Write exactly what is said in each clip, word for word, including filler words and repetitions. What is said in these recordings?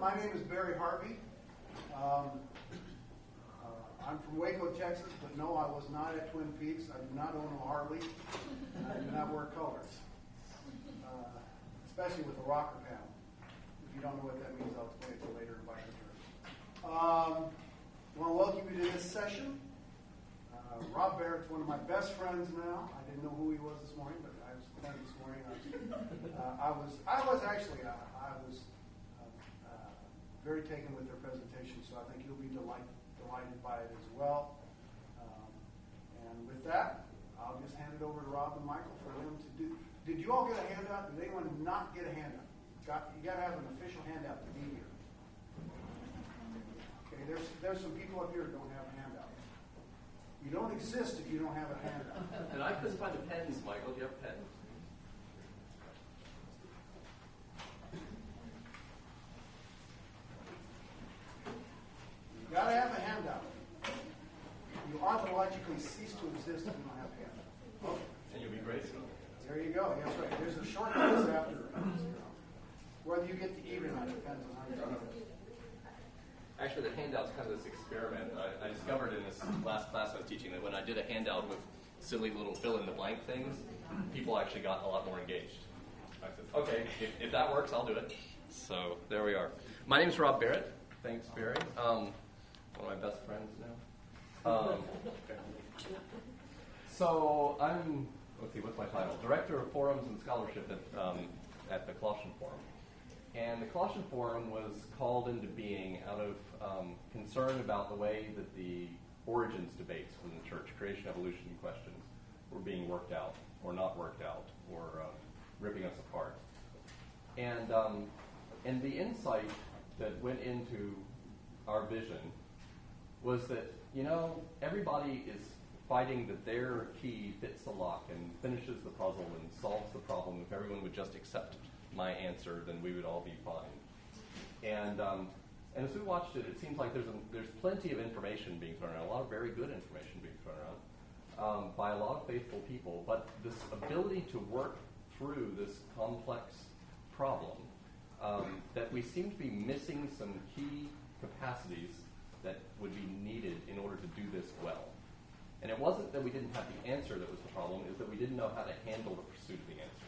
my name is Barry Harvey. Um, uh, I'm from Waco, Texas, but no, I was not at Twin Peaks. I do not own a Harley, and I do not wear colors, uh, especially with a rocker panel. If you don't know what that means, I'll explain it to you later in Bible terms. Um, I want to welcome you to this session. Uh, Rob Barrett's one of my best friends now. I didn't know who he was this morning, but I was playing this morning. I was, uh, I was, I was actually, uh, I was uh, uh, very taken with their presentation, so I think you'll be delight, delighted by it as well. Um, and with that, I'll just hand it over to Rob and Michael for them to do. Did you all get a handout? Did anyone not get a handout? Got, you got to have an official handout to be here. Okay, there's there's some people up here who don't have a handout. You don't exist if you don't have a handout. And I couldn't find the pens, Michael. Do you have pens? You got to have a handout. You ontologically cease to exist if you don't have a handout. Okay. And you'll be grateful. There you go. That's right. There's a short quiz after. Whether you get to eat or not depends on how you do it. Actually, the handout's kind of this experiment. I, I discovered in this last class I was teaching that when I did a handout with silly little fill-in-the-blank things, people actually got a lot more engaged. I said, okay, if, if that works, I'll do it. So there we are. My name's Rob Barrett. Thanks, Barry. Um, one of my best friends now. Um, so I'm, let's see, what's my title? Director of Forums and Scholarship at, um, at the Colossian Forum. And the Colossian Forum was called into being out of um, concern about the way that the origins debates within the church, creation, evolution questions, were being worked out or not worked out or um, ripping us apart. And, um, and the insight that went into our vision was that, you know, everybody is fighting that their key fits the lock and finishes the puzzle and solves the problem. If everyone would just accept my answer, then we would all be fine. And um, and as we watched it, it seems like there's a, there's plenty of information being thrown around, a lot of very good information being thrown around um, by a lot of faithful people. But this ability to work through this complex problem, um, that we seem to be missing some key capacities that would be needed in order to do this well. And it wasn't that we didn't have the answer that was the problem, is that we didn't know how to handle the pursuit of the answer.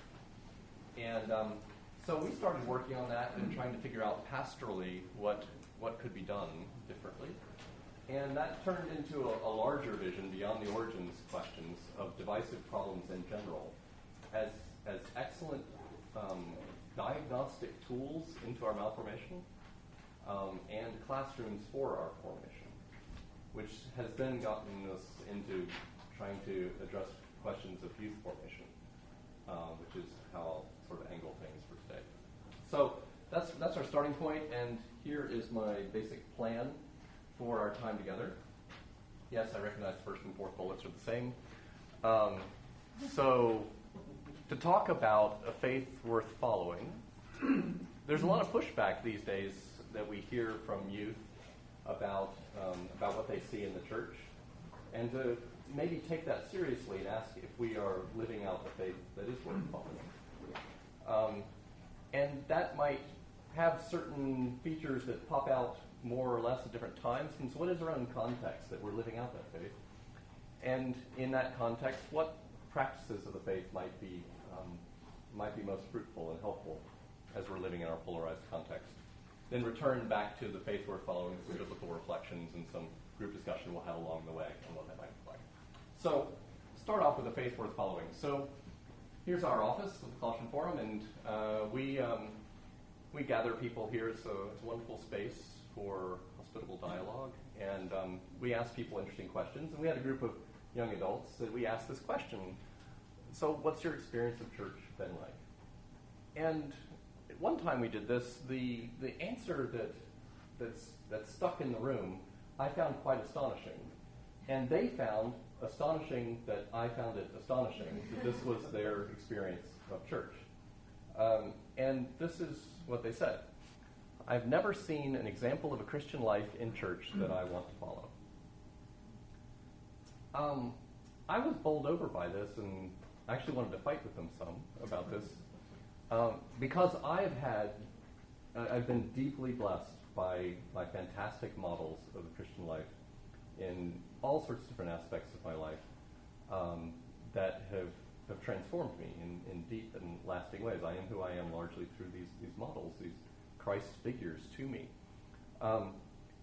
And um, so we started working on that and trying to figure out pastorally what what could be done differently. And that turned into a, a larger vision beyond the origins questions of divisive problems in general as, as excellent um, diagnostic tools into our malformation um, and classrooms for our formation, which has then gotten us into trying to address questions of youth formation, uh, which is how I'll sort of angle things for today. So that's that's our starting point, and here is my basic plan for our time together. Yes, I recognize first and fourth bullets are the same. Um, so to talk about a faith worth following, there's a lot of pushback these days that we hear from youth about um, about what they see in the church, and to maybe take that seriously and ask if we are living out the faith that is worth following. Um, and that might have certain features that pop out more or less at different times. And so what is our own context that we're living out that faith? And in that context, what practices of the faith might be um, might be most fruitful and helpful as we're living in our polarized context? Then return back to the faith we're following, some biblical reflections and some group discussion we'll have along the way and what that might look like. So start off with the faith worth following. So here's our office of the Colossian Forum, and uh, we um, we gather people here. It's a, it's a wonderful space for hospitable dialogue, and um, we ask people interesting questions. And we had a group of young adults that we asked this question: so, what's your experience of church been like? And at one time we did this, the the answer that that's that's stuck in the room, I found quite astonishing, and they found astonishing that I found it astonishing that this was their experience of church. Um, and this is what they said: I've never seen an example of a Christian life in church that I want to follow. Um, I was bowled over by this and actually wanted to fight with them some about this, um, because I have had I- I've been deeply blessed by, by fantastic models of the Christian life in all sorts of different aspects of my life um, that have, have transformed me in, in deep and lasting ways. I am who I am largely through these, these models, these Christ figures to me. Um,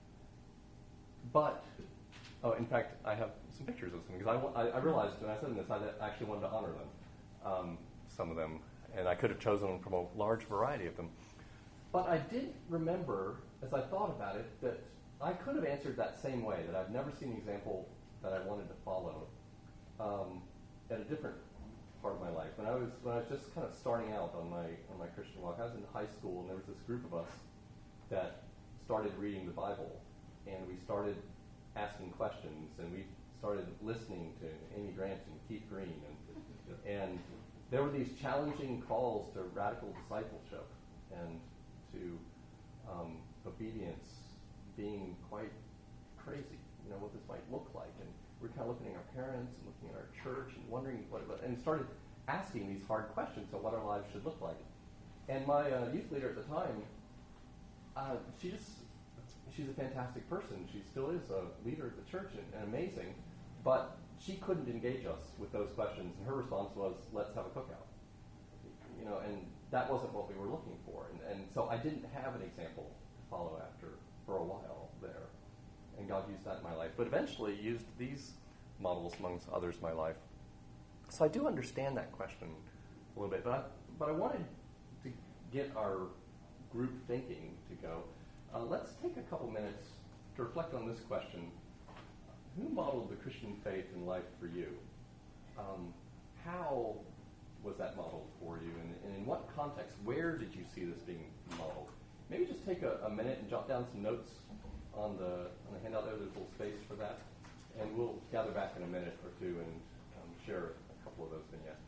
but, oh, in fact, I have some pictures of some, because I, I, I realized when I said this, I actually wanted to honor them, um, some of them, and I could have chosen them from a large variety of them. But I did remember, as I thought about it, that I could have answered that same way, that I've never seen an example that I wanted to follow um, at a different part of my life. When I was when I was just kind of starting out on my on my Christian walk, I was in high school, and there was this group of us that started reading the Bible, and we started asking questions, and we started listening to Amy Grant and Keith Green, and and there were these challenging calls to radical discipleship and to um, obedience being quite crazy, you know, what this might look like. And we're kind of looking at our parents and looking at our church and wondering what, and started asking these hard questions of what our lives should look like. And my uh, youth leader at the time, uh, she just, she's a fantastic person. She still is a leader of the church and, and amazing, but she couldn't engage us with those questions. And her response was, let's have a cookout. You know, and that wasn't what we were looking for. And, and so I didn't have an example to follow after for a while there. And God used that in my life, but eventually used these models amongst others in my life. So I do understand that question a little bit, but I, but I wanted to get our group thinking to go. Uh, let's take a couple minutes to reflect on this question. Who modeled the Christian faith and life for you? Um, how was that modeled for you, and, and in what context? Where did you see this being modeled? Maybe just take a, a minute and jot down some notes on the on the handout there. There's a little space for that, and we'll gather back in a minute or two and um, share a couple of those vignettes.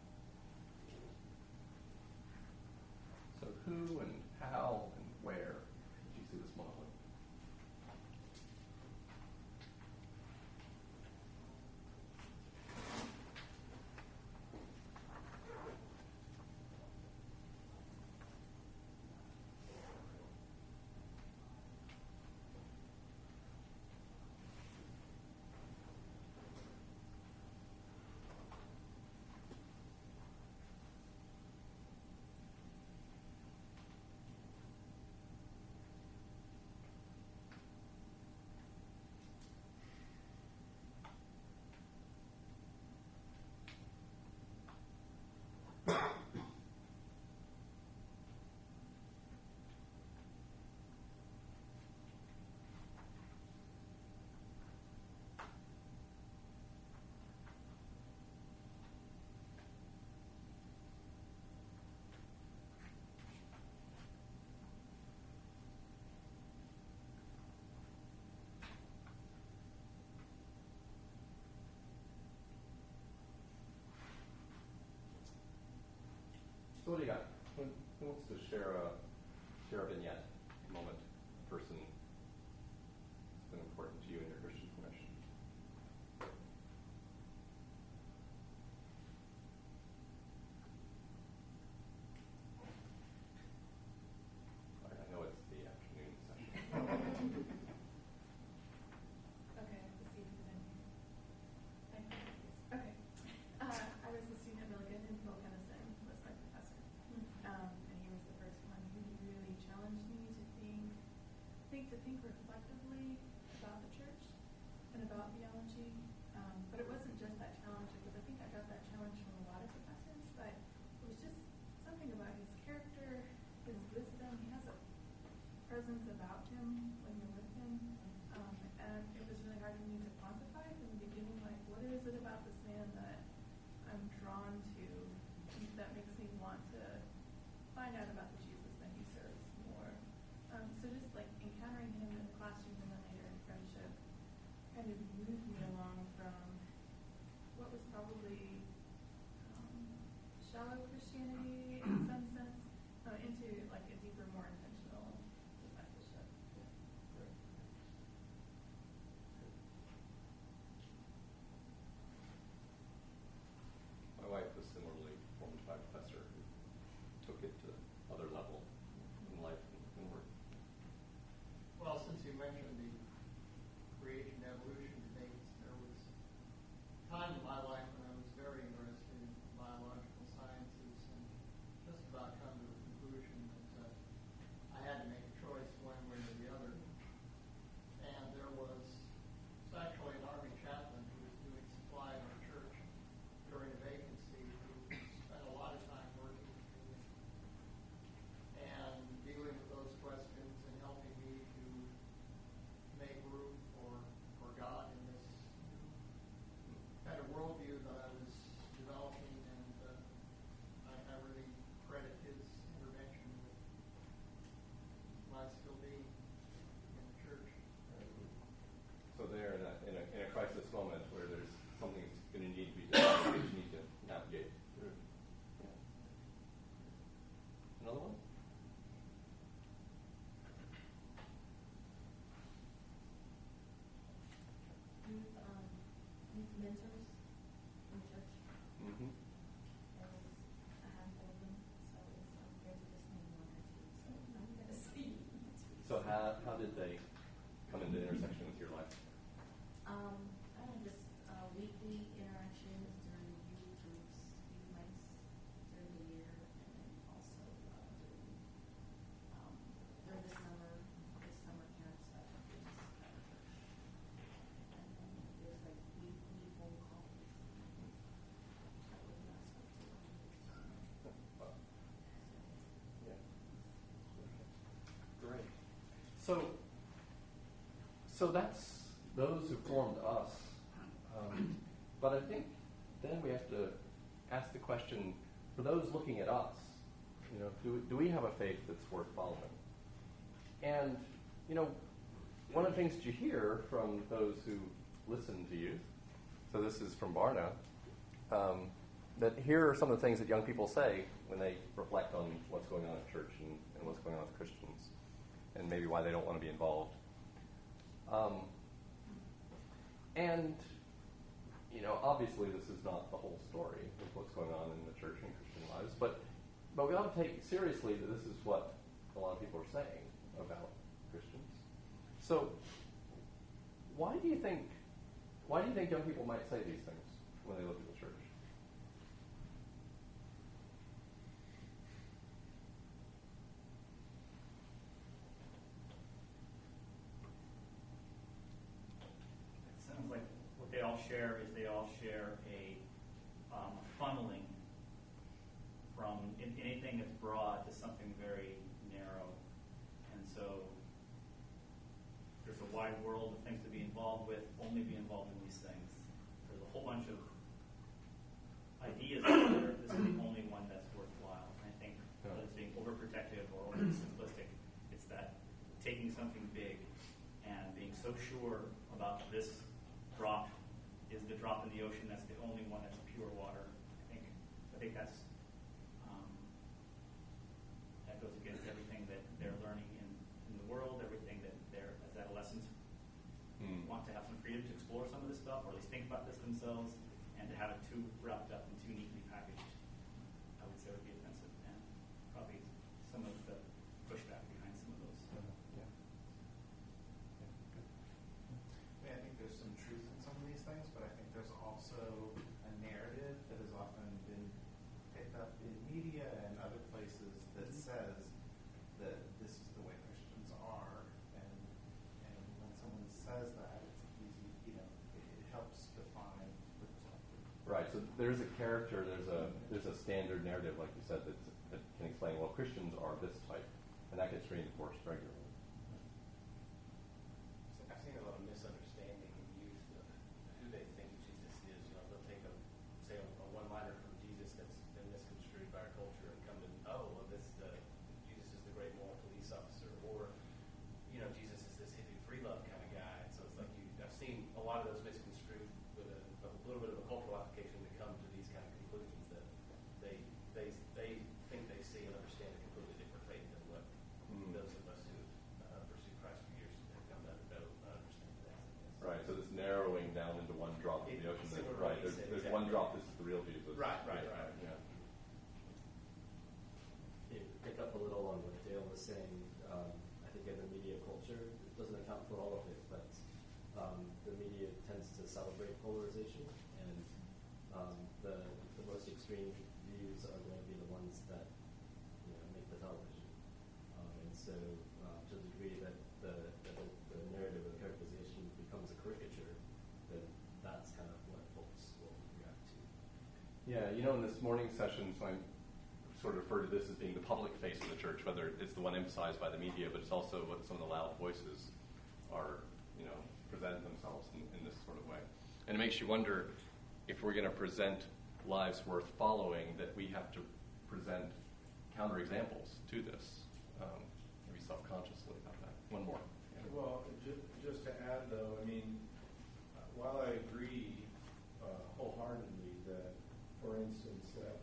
So who and how and where did you see this modeling? So what do you got? Who, who wants to share a share a vignette, a moment, a person that's been important to you in your Christian formation? All right, I know it's the afternoon session. Okay, let's see if it's in here. Okay. Uh, I was the student at Milligan in Phil Kennison, was my professor. Um, and he was the first one who really challenged me to think, think to think reflectively about the church and about theology. Um, but it wasn't just that challenge, because I think I got that challenge from a lot of professors, but it was just something about his character, his wisdom. He has a presence about him when you're with him. Um, and it was really hard for me to quantify from the beginning, like, what is it about this man that I'm drawn to that makes me want to find out about the Jesus that he serves more. Um, so just like encountering him in the classroom and then later in friendship kind of moved me along from what was probably um, shallow Christianity in some sense uh, into like a deeper, more intentional discipleship. mentioned the creation evolution debates. There was a time in my life when I was very interested in biological sciences and just about come to the conclusion that uh, I had to make a choice one way or the other. And there was it's actually an Army chaplain who was doing supply in our church during a vacancy who spent a lot of time working with me and dealing with those questions and helping me to make room for, for God in this kind of worldview that I was developing, and uh, I, I really credit his intervention with my still being in the church. So there, in a, in a, in a crisis moment where there's something that's going to need to be done, that you need to navigate through. Yeah. Another one? Youth, um, youth mentors in church. Mm-hmm. There was a handful of them, so it's unfair to just name one or two. So I'm gonna see. So how, how did they come into intersection with your life? Um, I had just uh, weekly interactions during youth groups, youth nights during the year, and then also uh, during um, during the summer, the summer camps that were things at the church. And then there's like weekly phone calls. That was last week. Wow. Yeah. Great. So, so that's those who formed us. Um, but I think then we have to ask the question, for those looking at us, you know, do, do we have a faith that's worth following? And, you know, one of the things that you hear from those who listen to you, so this is from Barna, um, that here are some of the things that young people say when they reflect on what's going on at church and, and what's going on with Christians, and maybe why they don't want to be involved. Um, and, you know, obviously this is not the whole story of what's going on in the church and Christian lives, but but we ought to take seriously that this is what a lot of people are saying about Christians. So, why do you think why do you think young people might say these things when they look at the church? It sounds like what they all share is they all share a um, funneling from in, anything that's broad to something very narrow. And so there's a wide world of things to be involved with, only be involved in these things. There's a whole bunch of ideas out there. This is the only one that's worthwhile. And I think whether it's being overprotective or overly simplistic, it's that taking something big and being so sure about this drop is the drop in the ocean. That's the only one that's pure water. I think. I think that's um, that goes against everything that they're learning in, in the world. Everything that they're as adolescents Mm. want to have some freedom to explore some of this stuff, or at least think about this themselves, and to have it too wrapped up and too neatly packaged, I would say would be offensive, and probably some of the pushback behind some of those. Yeah. Yeah, good. I mean, I think there's some truth in some of these things, but I think there's also a narrative that has often been picked up in media and other places that says that this is the way Christians are, and and when someone says that, it's easy, you know, it, it helps define the perspective. Right. So there's a character, there's a there's a standard narrative, like you said, that's, that can explain. Well, Christians are this type, and that gets reinforced regularly. I've seen a lot of misunderstanding in youth of who they think Jesus is. You know, they'll take a say a, a one-liner from Jesus that's been misconstrued by our culture and come to, oh, well, this uh, Jesus is the great moral police officer, or you know, Jesus is this hippie free love kind of guy. And so it's like you, I've seen a lot of those misconstrued with a, a little bit of a cultural application to come to these kind of conclusions that they they they think they see and understand a completely different faith than what Mm. those of us who have celebrate polarization, and um, the the most extreme views are going to be the ones that you know make the television. Um, and so, uh, to the degree that the, that the the narrative of characterization becomes a caricature, then that's kind of what folks will react to. Yeah, you know, in this morning session, so I'm sort of refer to this as being the public face of the church, whether it's the one emphasized by the media, but it's also what some of the loud voices are, you know, present themselves in, in this sort of way. And it makes you wonder if we're going to present lives worth following, that we have to present counterexamples to this, um, maybe self-consciously about that. One more. Yeah. Well, ju- just to add, though, I mean, uh, while I agree uh, wholeheartedly that, for instance, that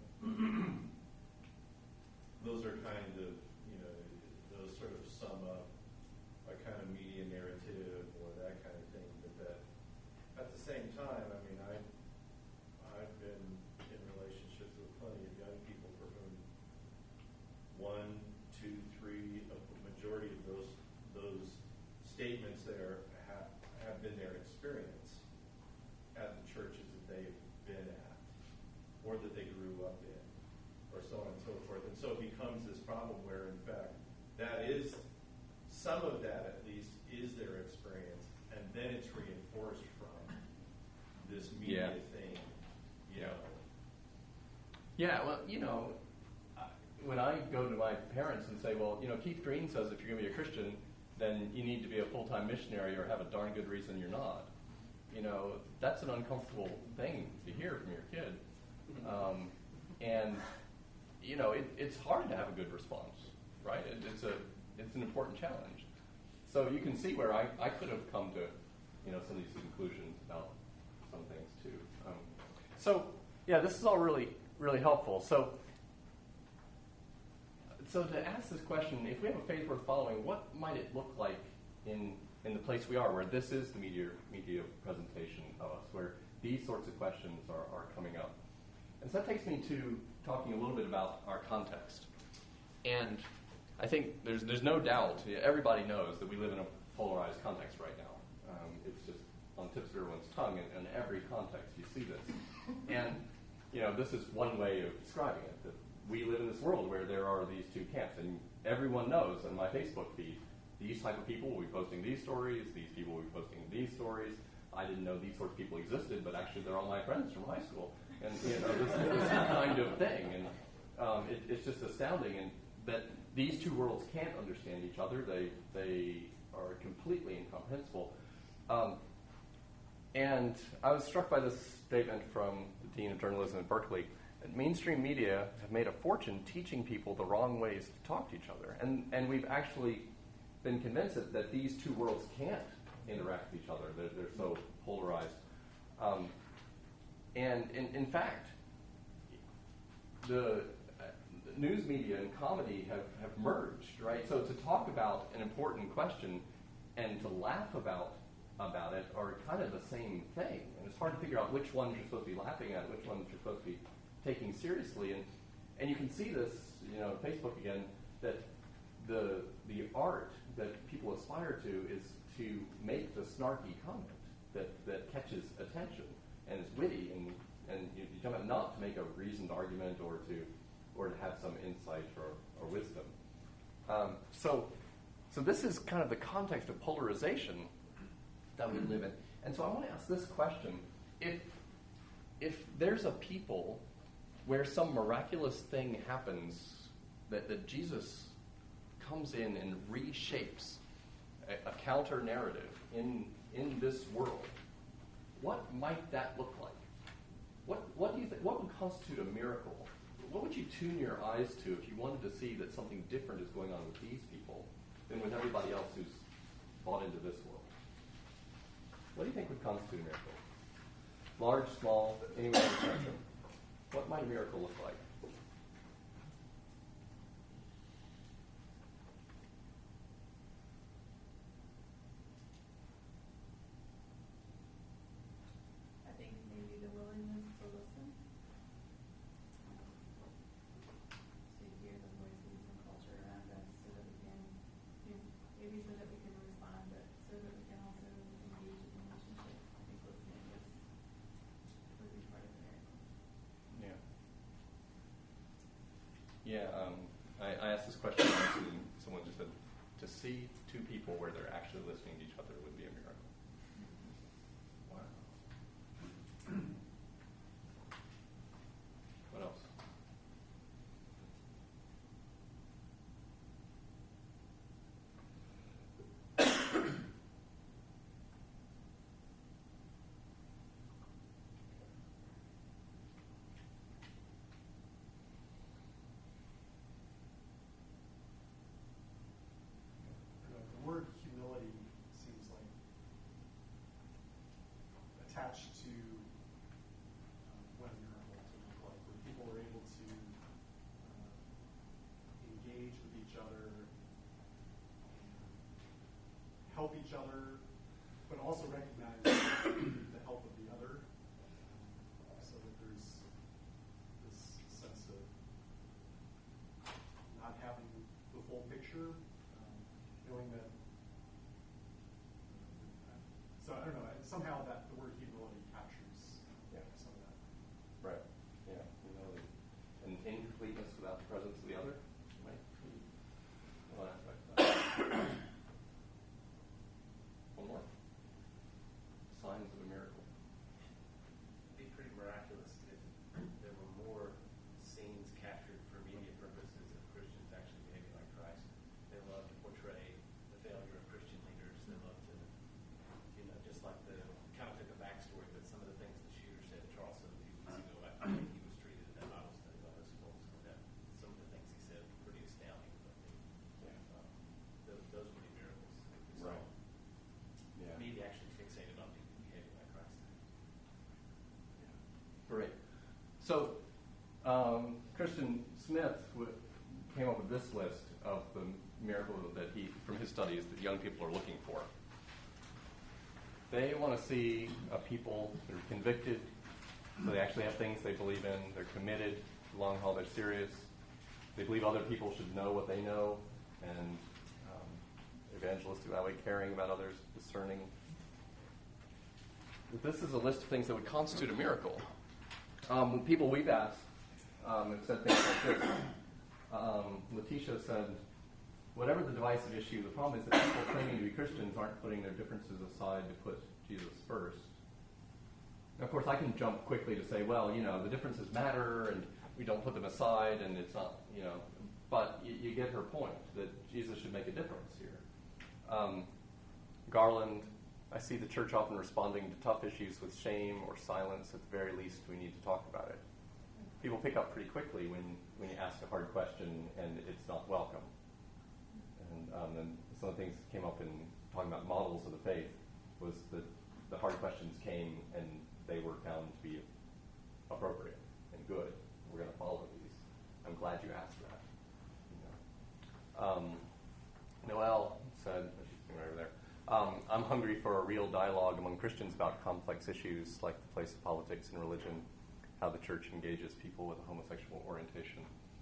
those are kind of, you know, those sort of sum up a kind of media narrative or that kind of thing, but that at the same time, I mean, I, I've been in relationships with plenty of young people for whom one, two, three, a majority of those those statements there have, have been their experience at the churches that they've been at or that they grew up in, or so on and so forth. And so it becomes this problem where, in fact, that is, some of that at least is their experience, and then it's reinforced from this media Yeah. thing, you Yeah. know. Yeah, well, you know, I- when I go to my parents and say, well, you know, Keith Green says if you're going to be a Christian, then you need to be a full-time missionary or have a darn good reason you're not. You know, that's an uncomfortable thing to hear from your kid. Um, and, you know, it, it's hard to have a good response, right? It, it's a it's an important challenge. So you can see where I, I could have come to, you know, some of these conclusions about some things too. Um, so, yeah, this is all really, really helpful. So, so to ask this question, if we have a faith worth following, what might it look like in in the place we are, where this is the media media presentation of us, where these sorts of questions are, are coming up? And so that takes me to talking a little bit about our context. And I think there's there's no doubt, everybody knows that we live in a polarized context right now. Um, it's just on the tips of everyone's tongue, and in every context you see this. And, you know, this is one way of describing it, that we live in this world where there are these two camps, and everyone knows on my Facebook feed, these type of people will be posting these stories, these people will be posting these stories. I didn't know these sorts of people existed, but actually they're all my friends from high school. And, you know, this, this kind of thing. And um, it, it's just astounding and that these two worlds can't understand each other. They they are completely incomprehensible. Um, and I was struck by this statement from the Dean of Journalism at Berkeley, that mainstream media have made a fortune teaching people the wrong ways to talk to each other. And, and we've actually been convinced that, that these two worlds can't interact with each other. They're, they're so polarized. Um, and in, in fact, the news media and comedy have, have merged, right? So to talk about an important question and to laugh about about it are kind of the same thing. And it's hard to figure out which ones you're supposed to be laughing at, which ones you're supposed to be taking seriously. And and you can see this, you know, Facebook again, that the the art that people aspire to is to make the snarky comment that, that catches attention and is witty, and and you, you jump at not to make a reasoned argument or to or to have some insight or, or wisdom. Um, so, so this is kind of the context of polarization that we live in. And so I want to ask this question. If, if there's a people where some miraculous thing happens, that, that Jesus comes in and reshapes a, a counter-narrative in, in this world, what might that look like? What, what do you think, what would constitute a miracle? What would you tune your eyes to if you wanted to see that something different is going on with these people than with everybody else who's bought into this world? What do you think would constitute a miracle? Large, small, anywhere in the spectrum. What might a miracle look like? I think maybe the willingness to listen, to hear the voices and culture around us, so that we can, you know, maybe so that we can respond, but so that we can also engage in relationship. I think listening is people where they're actually listening to each other would be a miracle. Wow. What else? You know, the word humility seems like attached to um, what a miracle to look like, where people were able to uh, engage with each other, help each other, but also recognize the help of the other, um, so that there's this sense of not having the full picture, um, knowing that. Uh, so I don't know. Somehow that the word humility captures uh, Yeah. some of that. Right. Yeah. Humility. And incompleteness without the presence of the other might be one aspect of that. One more. Signs of a miracle. It'd be pretty miraculous if there were more scenes captured for media purposes of Christians actually behaving like Christ. They love to portray the failure of Christian leaders. They love to, you know, just like the, kind of took a backstory, but some of the things the shooter said at Charleston a few weeks ago, I think he was treated in that Bible study by those folks. And that, some of the things he said were pretty astounding. But they, Yeah. um, those, those would be miracles. If we saw Right. Yeah. media actually fixated on people behaving like Christ. Great. So, um, Christian Smith w- came up with this list of the miracle that he, from his studies, that young people are looking for. They want to see a people that are convicted, so they actually have things they believe in. They're committed, long haul, they're serious. They believe other people should know what they know, and um, evangelists who outweigh caring about others, discerning. This is a list of things that would constitute a miracle. Um, people we've asked um, have said things like this. Um, Letitia said, whatever the divisive issue, the problem is that people claiming to be Christians aren't putting their differences aside to put Jesus first. And of course, I can jump quickly to say, well, you know, the differences matter, and we don't put them aside, and it's not, you know, but you, you get her point, that Jesus should make a difference here. Um, Garland, I see the church often responding to tough issues with shame or silence. At the very least, we need to talk about it. People pick up pretty quickly when, when you ask a hard question and it's not welcome. And um, then some of the things that came up in talking about models of the faith was that the hard questions came and they were found to be appropriate and good. We're going to follow these. I'm glad you asked that. You know. um, Noelle said, she's right over there, um, I'm hungry for a real dialogue among Christians about complex issues like the place of politics and religion, how the church engages people with a homosexual orientation.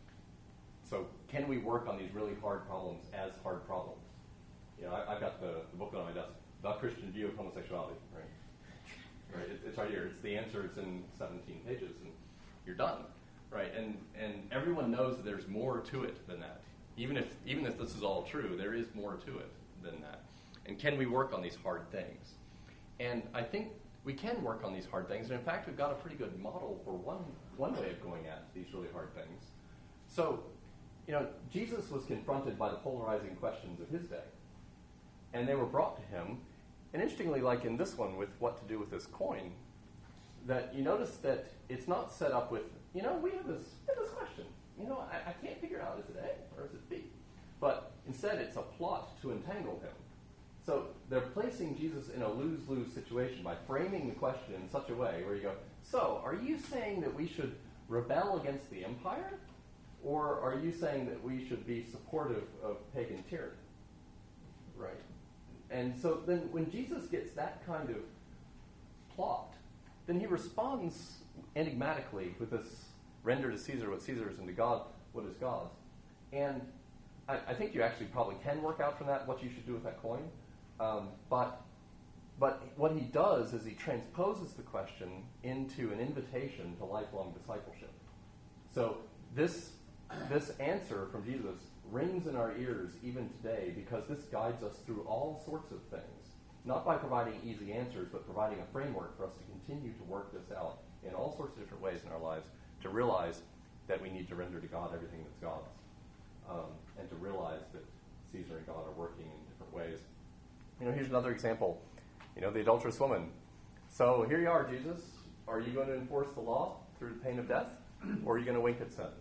So can we work on these really hard problems as hard problems? You know, I, I've got the, the book on my desk, The Christian View of Homosexuality, right? Right, it, it's right here. It's the answer. It's in seventeen pages, and you're done, right? And and everyone knows that there's more to it than that. Even if even if this is all true, there is more to it than that. And can we work on these hard things? And I think we can work on these hard things. And in fact, we've got a pretty good model for one one way of going at these really hard things. So, you know, Jesus was confronted by the polarizing questions of his day. And they were brought to him. And interestingly, like in this one with what to do with this coin, that you notice that it's not set up with, you know, we have this, we have this question. You know, I, I can't figure out, is it A or is it B? But instead, it's a plot to entangle him. So they're placing Jesus in a lose-lose situation by framing the question in such a way where you go, so are you saying that we should rebel against the empire? Or are you saying that we should be supportive of pagan tyranny? Right? And so then when Jesus gets that kind of plot, then he responds enigmatically with this render to Caesar what Caesar's and to God what is God's. And I, I think you actually probably can work out from that what you should do with that coin. Um, but but what he does is he transposes the question into an invitation to lifelong discipleship. So this this answer from Jesus rings in our ears even today because this guides us through all sorts of things, not by providing easy answers, but providing a framework for us to continue to work this out in all sorts of different ways in our lives, to realize that we need to render to God everything that's God's, um, and to realize that Caesar and God are working in different ways. You know, here's another example. You know, the adulterous woman. So here you are, Jesus. Are you going to enforce the law through the pain of death, or are you going to wink at sin?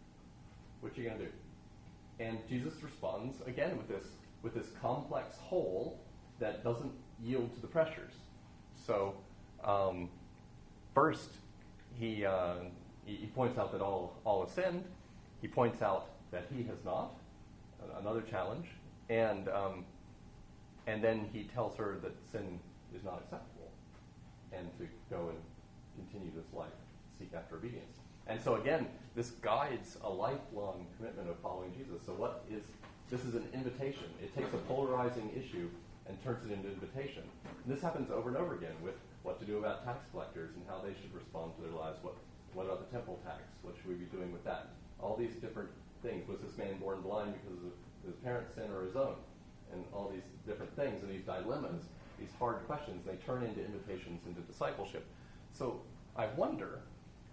What are you going to do? And Jesus responds again with this with this complex whole that doesn't yield to the pressures. So um, first, he, uh, he he points out that all all have sinned. He points out that he has not. Another challenge, and um, and then he tells her that sin is not acceptable, and to go and continue this life, seek after obedience. And so again, this guides a lifelong commitment of following Jesus. So what is, this is an invitation. It takes a polarizing issue and turns it into an invitation. And this happens over and over again with what to do about tax collectors and how they should respond to their lives. What, what about the temple tax? What should we be doing with that? All these different things. Was this man born blind because of his parents' sin or his own? And all these different things and these dilemmas, these hard questions, they turn into invitations into discipleship. So I wonder,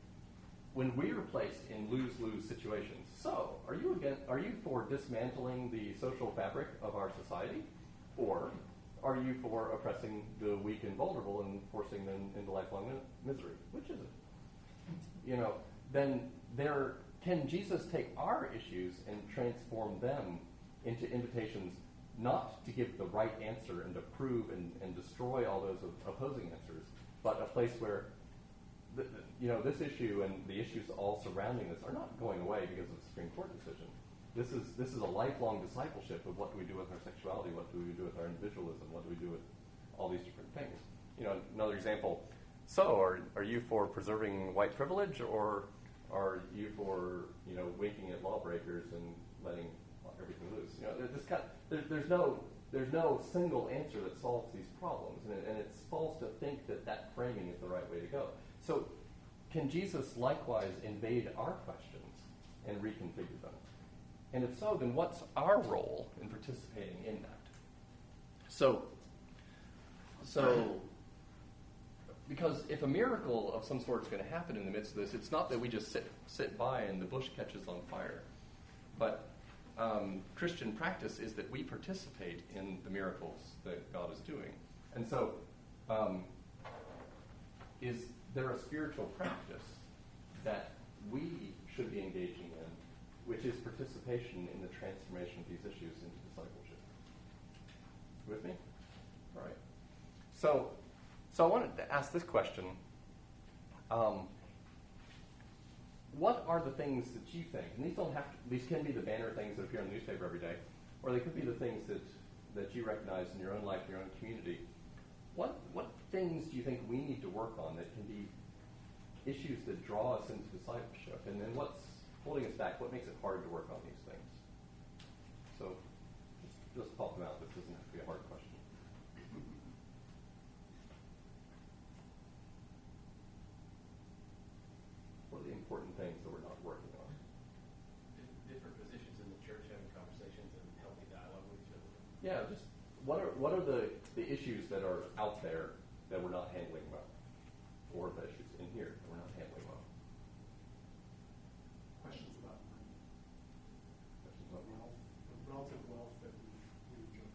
when we are placed in lose-lose situations, so are you again, are you for dismantling the social fabric of our society, or are you for oppressing the weak and vulnerable and forcing them into lifelong misery? Which is it? You know, then there can Jesus take our issues and transform them into invitations not to give the right answer and to prove and, and destroy all those opposing answers, but a place where the, you know, this issue and the issues all surrounding this are not going away because of the Supreme Court decision. This is this is a lifelong discipleship of what do we do with our sexuality, what do we do with our individualism, what do we do with all these different things. You know, another example. So, are are you for preserving white privilege, or are you for, you know, winking at lawbreakers and letting everything loose? You know, there's this kind of, there, there's no there's no single answer that solves these problems, and, it, and it's false to think that that framing is the right way to go. So, can Jesus likewise invade our questions and reconfigure them? And if so, then what's our role in participating in that? So, so, because if a miracle of some sort is going to happen in the midst of this, it's not that we just sit sit by and the bush catches on fire, but um, Christian practice is that we participate in the miracles that God is doing. And so, um, is there a spiritual practice that we should be engaging in, which is participation in the transformation of these issues into discipleship? With me? All right. So, so I wanted to ask this question. Um, what are the things that you think, and these don't have to, these can be the banner things that appear in the newspaper every day, or they could be the things that, that you recognize in your own life, in your own community. What what things do you think we need to work on that can be issues that draw us into discipleship? And then what's holding us back? What makes it hard to work on these things? So just, just talk them out. This doesn't have to be a hard question. What are the important things that we're not working on? Different positions in the church, having conversations and healthy dialogue with each other. Yeah, just what are what are the, the issues that are out there that we're not handling well? Or the issues in here that we're not handling well? Questions about money, Questions about wealth, the relative wealth that we, we enjoy.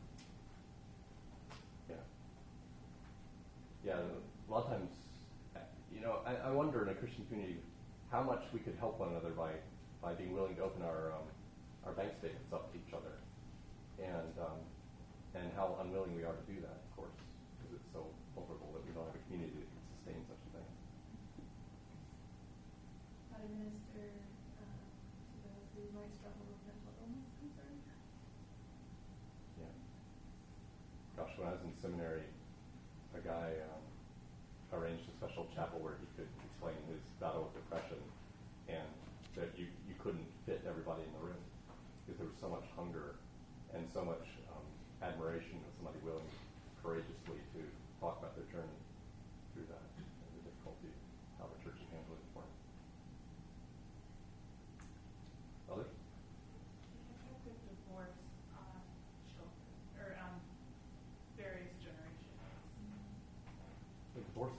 Yeah. Yeah, a lot of times, you know, I, I wonder in a Christian community how much we could help one another by, by being willing to open our um, our bank statements up to each other, and um, and how unwilling we are to do that, of course, because it's so vulnerable that we don't have a community that can sustain such a thing. How to minister uh, to those who might struggle with mental illness concern. Yeah. Gosh, when I was in seminary, a guy um, arranged a special chapel where he could explain his battle with depression, and that you, you couldn't fit everybody in the room because there was so much hunger and so much um, admiration of somebody willing courageously to talk about their journey through that and the difficulty, how the church handled it for him. Others?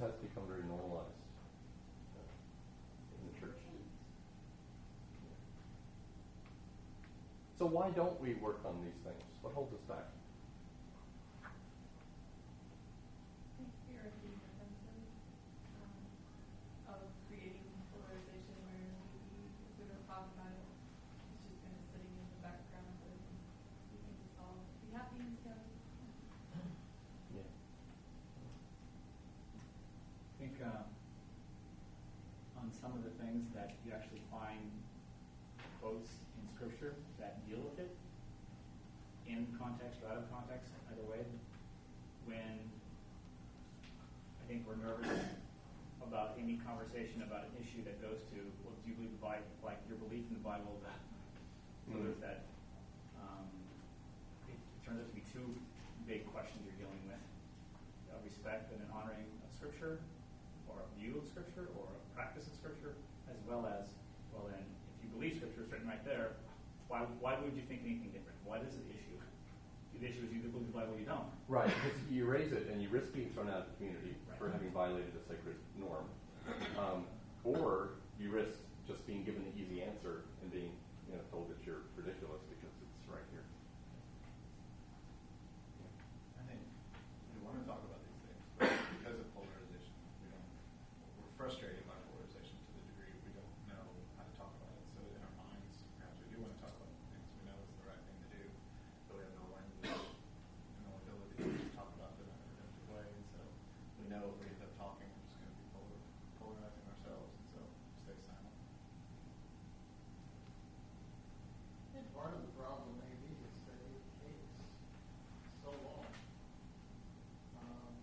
has become very normalized uh, in the church. So why don't we work on these things? What holds us back? I think fear of being offensive, um, of creating polarization where maybe if we don't talk about it, it's just kind of sitting in the background and we can just all be happy and together. Yeah. I think uh, on some of the things that you actually find quotes in Scripture that deal with it, in context or out of context, either way, when I think we're nervous about any conversation about an issue that goes to, well, do you believe the Bible, like your belief in the Bible, that so Mm. there's that, um, it turns out to be two big questions you're dealing with: a respect and an honoring of Scripture, or a view of Scripture, or a practice of Scripture, as well as, well then, if you believe Scripture is written right there, why why would you think anything different? What is the issue? The issue is you believe the Bible, you don't. Right, because you raise it and you risk being thrown out of the community Right. for having violated a sacred norm. Um, or you risk just being given the easy answer and being you know, told that you're ridiculous because it's right here. I think we want to talk about these things, but because of polarization, we don't. We're frustrated by polarization to the degree we don't know how to talk about it. So in our minds, perhaps we do want to talk about things we know is the right thing to do, but we have no language and no ability to talk about them in a redemptive way. And so we know if we end up talking, we're just going to be polar, polarizing ourselves, and so stay silent. I think part of the problem maybe is that it takes so long. Um,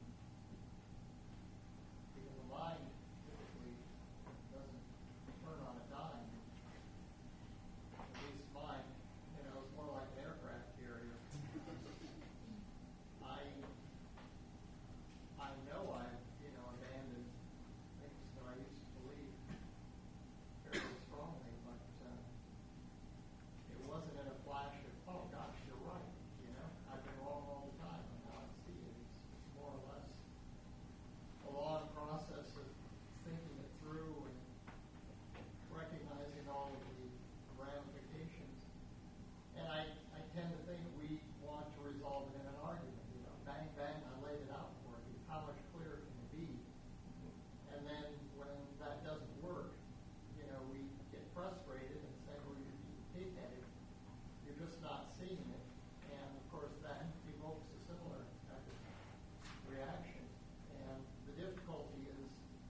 because the mind typically doesn't turn on a dime. At least mine, you know, is more like an aircraft carrier. I I know I've, you know, abandoned things that I used to believe fairly strongly, but uh, it wasn't in a flash of, oh gosh, you're right, you know, I've been wrong all the time, and now I see it. It's, it's more or less a long process of thinking it through and recognizing all of the ramifications. And I, I tend to think we want to resolve it in an argument, you know, bang, bang, I laid it out for you. How much clearer can it be? And then when that doesn't work, you know, we get frustrated and say, well, you're pig-headed. You're just not seeing it. And of course, that evokes a similar type of reaction. And the difficulty is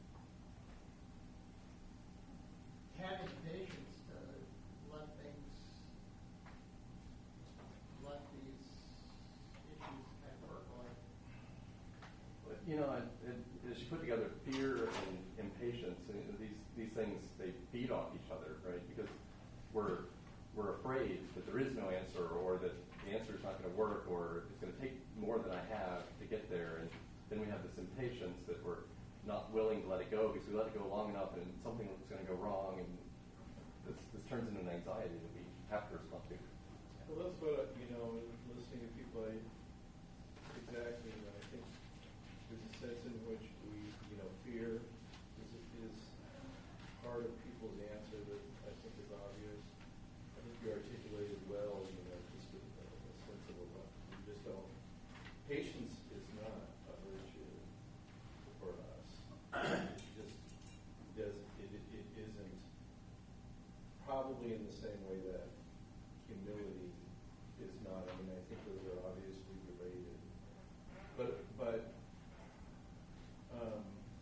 having patience to let things, let these issues kind of percolate. But, you know, it, it, as you put together fear and impatience, and these these things, they feed off each other, right? Because we're we're afraid that there is no answer, or that the answer is not going to work, or it's going to take more than I have to get there, and then we have this impatience that we're not willing to let it go because we let it go long enough, and something is going to go wrong, and this this turns into an anxiety that we have to respond to. Well, that's what, you know, listening to people, I, exactly, I think there's a sense in which we, you know, fear is, is part of people's answer that I think is obvious. I think you articulated well, you know, just a, a sensible one. We just don't, patience is not a virtue for us. It just does, it, it, it isn't, probably in the same way that humility is not. I mean, I think those are obviously related. But, but um,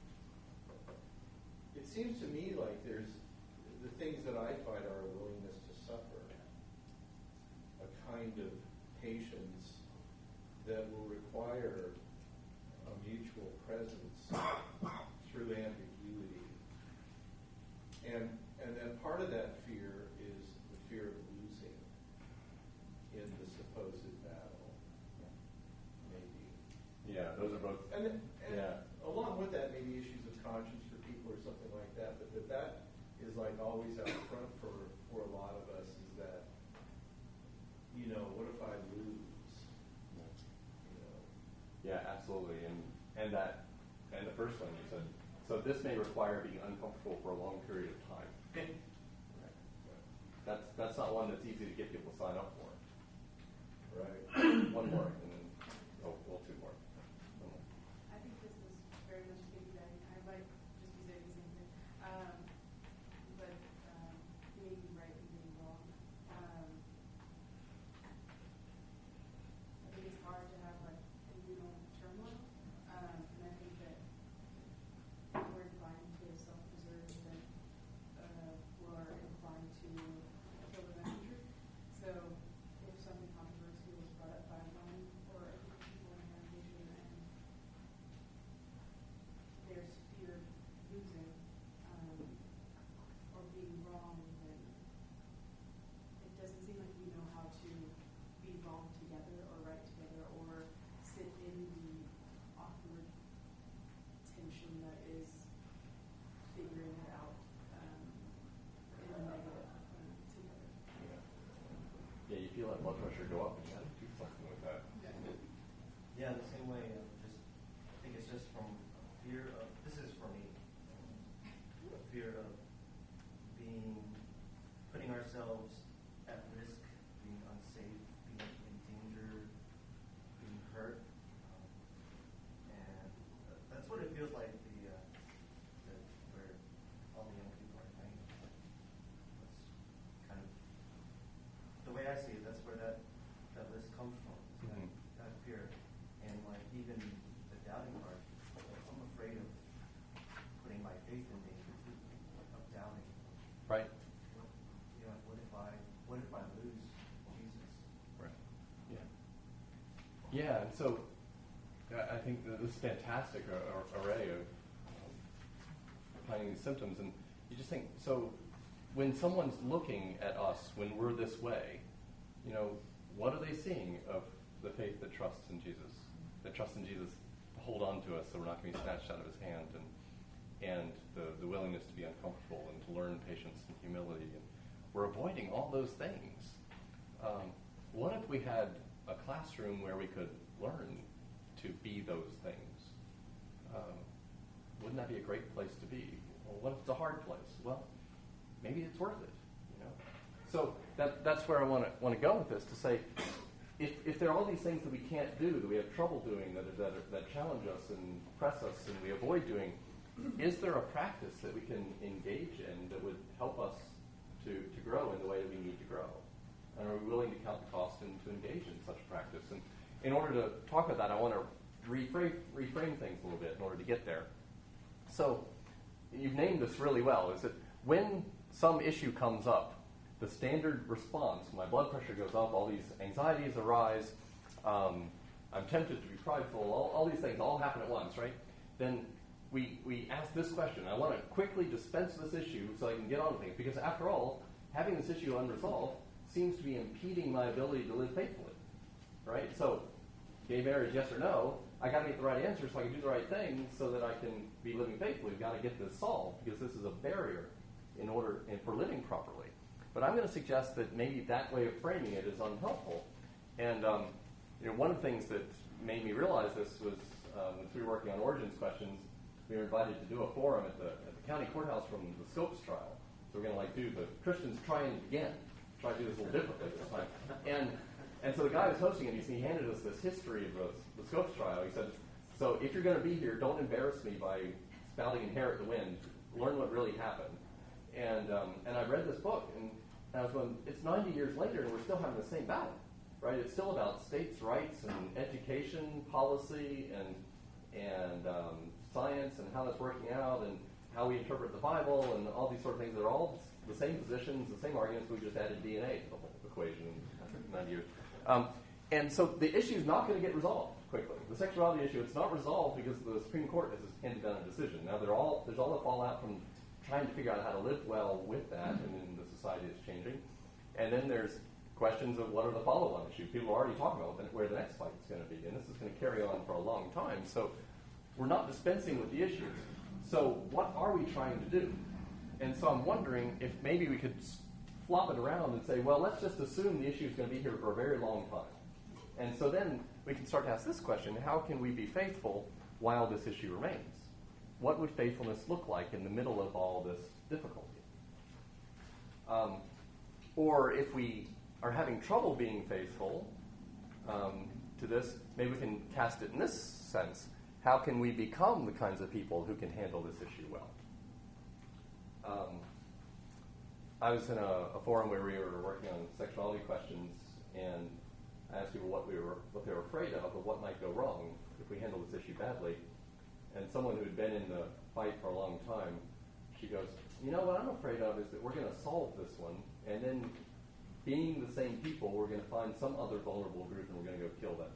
it seems to me like there's, the things that I find are a willingness to suffer, a kind of patience that will require a mutual presence through ambiguity. And, and then part of that fear is the fear of losing in the supposed battle, maybe. Yeah, those are both. And, and Yeah. along with that, maybe issues of conscience for people or something like that, but that that is like always out front for, for a lot of us is that, you know, what if I lose? You know? Yeah, absolutely, and and that and the first one you said, so this may require being uncomfortable for a long period of time. Right. That's that's not one that's easy to get people to sign up for. Right. One more, and then oh, well, two more. One more. I think this is very much piggybacking. I might just be saying the same thing. Um, but um, being right and being wrong. Um, I think it's hard to have like internal turmoil. Um, and I think that we're inclined to self-preserve and uh, we're inclined to kill the messenger. So if something controversial was brought up by one or a group of people in a congregation and there's fear of losing um, or being wrong, then it doesn't seem like we know how to be wrong together or right together or sit in the awkward tension that is figuring it out um, in a negative um, together. Yeah, you feel that blood pressure go up, and you got to do something with that. Yeah, the same way. Uh, just, I think it's just from a fear of. This is for me. A fear of being, putting ourselves at risk, being unsafe, being in danger, being hurt, um, and uh, that's what it feels like. The, uh, the where all the young people are hanging. That's kind of the way I see it. That's where that that list comes from. Mhm. That fear. And like even the doubting part, I'm afraid of putting my faith in danger too, of doubting. Right. What, you know, what if I, what if I lose Jesus? Right. Yeah. Yeah, and so uh, I think that this is fantastic uh, ar- array of um, finding these symptoms, and you just think so. When someone's looking at us, when we're this way, you know, what are they seeing of the faith that trusts in Jesus? That trusts in Jesus to hold on to us so we're not going to be snatched out of his hand, and and the, the willingness to be uncomfortable and to learn patience and humility. And we're avoiding all those things. Um, what if we had a classroom where we could learn to be those things? Um, wouldn't that be a great place to be? Well, what if it's a hard place? Well, maybe it's worth it, you know? So that that's where I want to want to go with this, to say, if if there are all these things that we can't do, that we have trouble doing, that are, that, are, that challenge us and press us and we avoid doing, is there a practice that we can engage in that would help us to, to grow in the way that we need to grow? And are we willing to count the cost and to engage in such practice? And in order to talk about that, I want to reframe, reframe things a little bit in order to get there. So you've named this really well, is that when some issue comes up, the standard response, my blood pressure goes up, all these anxieties arise, um, I'm tempted to be prideful, all, all these things all happen at once, right? Then we we ask this question. I want to quickly dispense this issue so I can get on with things, because after all, having this issue unresolved seems to be impeding my ability to live faithfully, right? So, gay marriage, yes or no, I got to get the right answer so I can do the right thing so that I can be living faithfully. We've got to get this solved, because this is a barrier in order in, for living properly. But I'm going to suggest that maybe that way of framing it is unhelpful. And um, you know, one of the things that made me realize this was um, when we were working on origins questions, we were invited to do a forum at the, at the county courthouse from the Scopes trial. So we're going to like do the Christians trying it again, try to do this a little differently this time. And and so the guy who was hosting it, he handed us this history of the, the Scopes trial. He said, so if you're going to be here, don't embarrass me by spouting Inherit the Wind. Learn what really happened. And um, and I read this book, and, and I was going, it's ninety years later, and we're still having the same battle, right? It's still about states' rights and education policy and and um, science and how that's working out and how we interpret the Bible and all these sort of things. They're all the same positions, the same arguments. We just added D N A to the whole equation in ninety years. Um, and so the issue is not going to get resolved quickly. The sexuality issue, it's not resolved because the Supreme Court has handed down a decision. Now, they're all, there's all the fallout from trying to figure out how to live well with that, and then the society is changing. And then there's questions of what are the follow-on issues. People are already talking about where the next fight is going to be, and this is going to carry on for a long time. So we're not dispensing with the issues. So what are we trying to do? And so I'm wondering if maybe we could flop it around and say, well, let's just assume the issue is going to be here for a very long time. And so then we can start to ask this question: how can we be faithful while this issue remains? what would faithfulness look like in the middle of all this difficulty? Um, or if we are having trouble being faithful um, to this, maybe we can cast it in this sense. How can we become the kinds of people who can handle this issue well? Um, I was in a, a forum where we were working on sexuality questions, and I asked people what we were, what they were afraid of, or what might go wrong if we handle this issue badly. And someone who had been in the fight for a long time, she goes, "You know what I'm afraid of is that we're going to solve this one, and then, being the same people, we're going to find some other vulnerable group, and we're going to go kill them."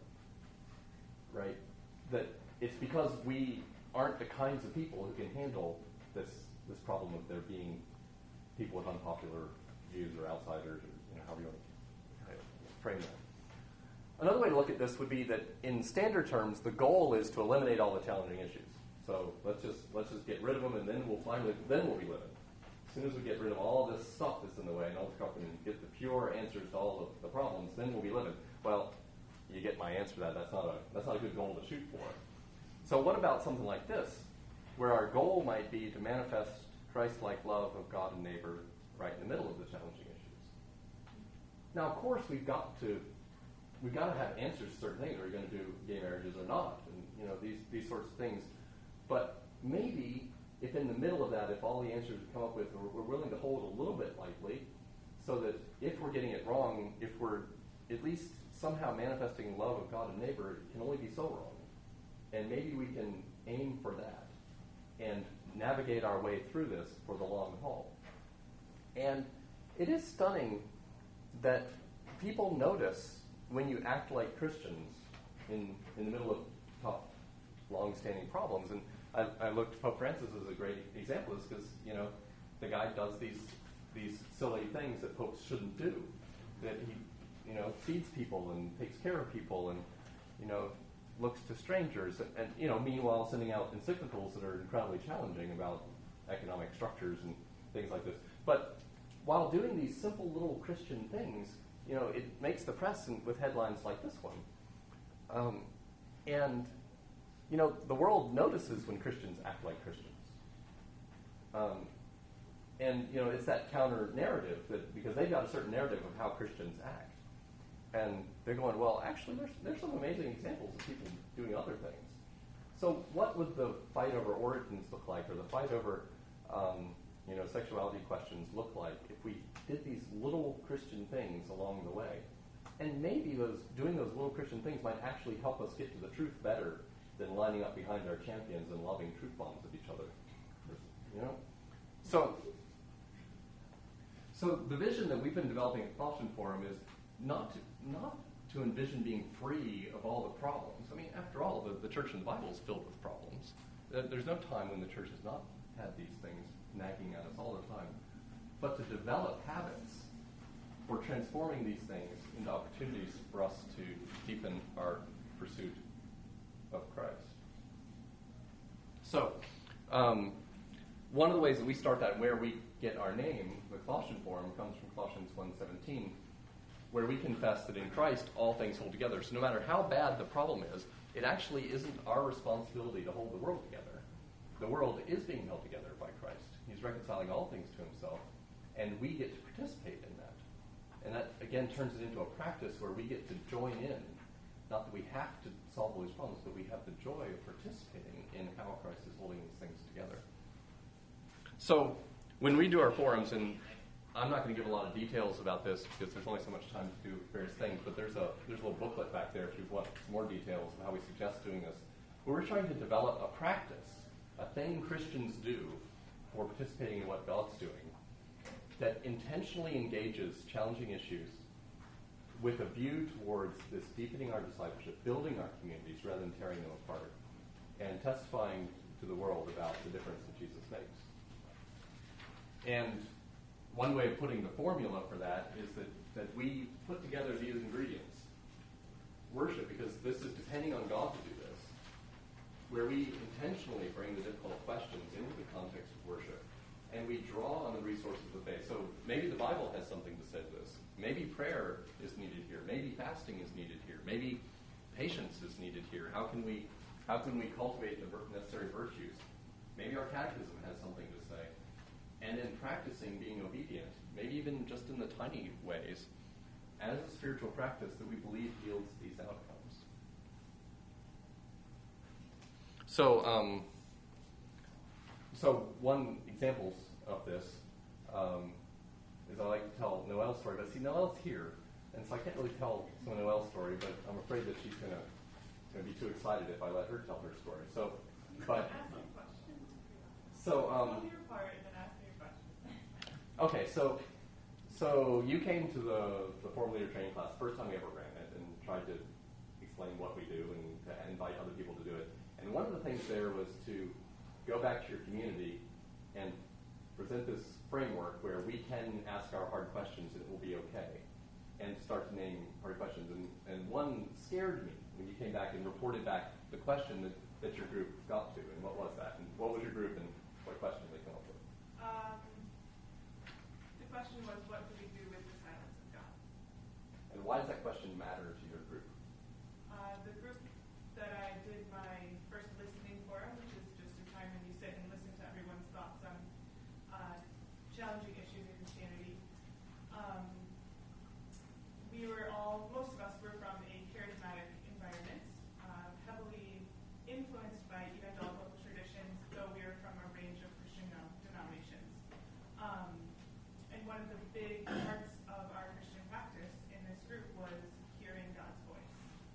Right? That it's because we aren't the kinds of people who can handle this this problem of there being people with unpopular views or outsiders, or you know, however you want to frame that. Another way to look at this would be that in standard terms, the goal is to eliminate all the challenging issues. So let's just let's just get rid of them, and then we'll finally then we'll be living. As soon as we get rid of all this stuff that's in the way, and all this stuff, and get the pure answers to all of the problems, then we'll be living. Well, you get my answer to that. That's not a that's not a good goal to shoot for. So what about something like this, where our goal might be to manifest Christ-like love of God and neighbor right in the middle of the challenging issues? Now, of course, we've got to we've got to have answers to certain things. Are we going to do gay marriages or not? And you know these these sorts of things. But maybe if in the middle of that, if all the answers we come up with, we're, we're willing to hold a little bit lightly, so that if we're getting it wrong, if we're at least somehow manifesting love of God and neighbor, it can only be so wrong. And maybe we can aim for that and navigate our way through this for the long haul. And it is stunning that people notice when you act like Christians in, in the middle of tough, long-standing problems. And I, I looked, Pope Francis is a great example of this because, you know, the guy does these these silly things that popes shouldn't do. That he, you know, feeds people and takes care of people and, you know, looks to strangers. And, and you know, meanwhile sending out encyclicals that are incredibly challenging about economic structures and things like this. But while doing these simple little Christian things, you know, it makes the press and with headlines like this one. Um, and, you know, the world notices when Christians act like Christians. Um, and, you know, it's that counter-narrative that, because they've got a certain narrative of how Christians act. And they're going, well, actually, there's, there's some amazing examples of people doing other things. So what would the fight over origins look like, or the fight over, um, you know, sexuality questions look like if we did these little Christian things along the way? And maybe those doing those little Christian things might actually help us get to the truth better than lining up behind our champions and lobbing truth bombs at each other. You know? So, so the vision that we've been developing at Colossian Forum is not to, not to envision being free of all the problems. I mean, after all, the, the church in the Bible is filled with problems. There's no time when the church has not had these things nagging at us all the time. But to develop habits for transforming these things into opportunities for us to deepen our pursuit of Christ. So, um, one of the ways that we start that, where we get our name, the Colossian Forum, comes from Colossians one seventeen, where we confess that in Christ all things hold together. So no matter how bad the problem is, it actually isn't our responsibility to hold the world together. The world is being held together by Christ. He's reconciling all things to himself, and we get to participate in that. And that, again, turns it into a practice where we get to join in. Not that we have to solve all these problems, but we have the joy of participating in how Christ is holding these things together. So when we do our forums, and I'm not going to give a lot of details about this because there's only so much time to do various things, but there's a there's a little booklet back there if you want more details of how we suggest doing this. But we're trying to develop a practice, a thing Christians do for participating in what God's doing, that intentionally engages challenging issues with a view towards this deepening our discipleship, building our communities rather than tearing them apart, and testifying to the world about the difference that Jesus makes. And one way of putting the formula for that is that, that we put together these ingredients. Worship, because this is depending on God to do this, where we intentionally bring the difficult questions into the context of worship, and we draw on the resources of faith. So maybe the Bible has something to say to this. Maybe prayer is needed here. Maybe fasting is needed here. Maybe patience is needed here. How can we, how can we cultivate the necessary virtues? Maybe our catechism has something to say. And in practicing being obedient, maybe even just in the tiny ways, as a spiritual practice that we believe yields these outcomes. So, um, so one example of this um, is I like to tell Noelle's story, but see, Noelle's here, and so I can't really tell some of Noelle's story, but I'm afraid that she's going to going to be too excited if I let her tell her story. So, but so um, okay, so so you came to the the Forum Leader Training class first time we ever ran it, and tried to explain what we do and to invite other people to do it. And one of the things there was to go back to your community and present this framework where we can ask our hard questions and it will be okay, and start to name hard questions. And, and one scared me when you came back and reported back the question that, that your group got to. And what was that? And what was your group and what question did they come up with? Um, the question was, what do we do with the silence of God? And why does that question matter to your group? Uh, the group that I did my first listening forum, which is just a time when you sit and listen to everyone's thoughts on uh, challenging issues in Christianity. Um, we were all, most of us were from a charismatic environment, uh, heavily influenced by evangelical traditions, though we are from a range of Christian denominations. Um, and one of the big parts of our Christian practice in this group was hearing God's voice.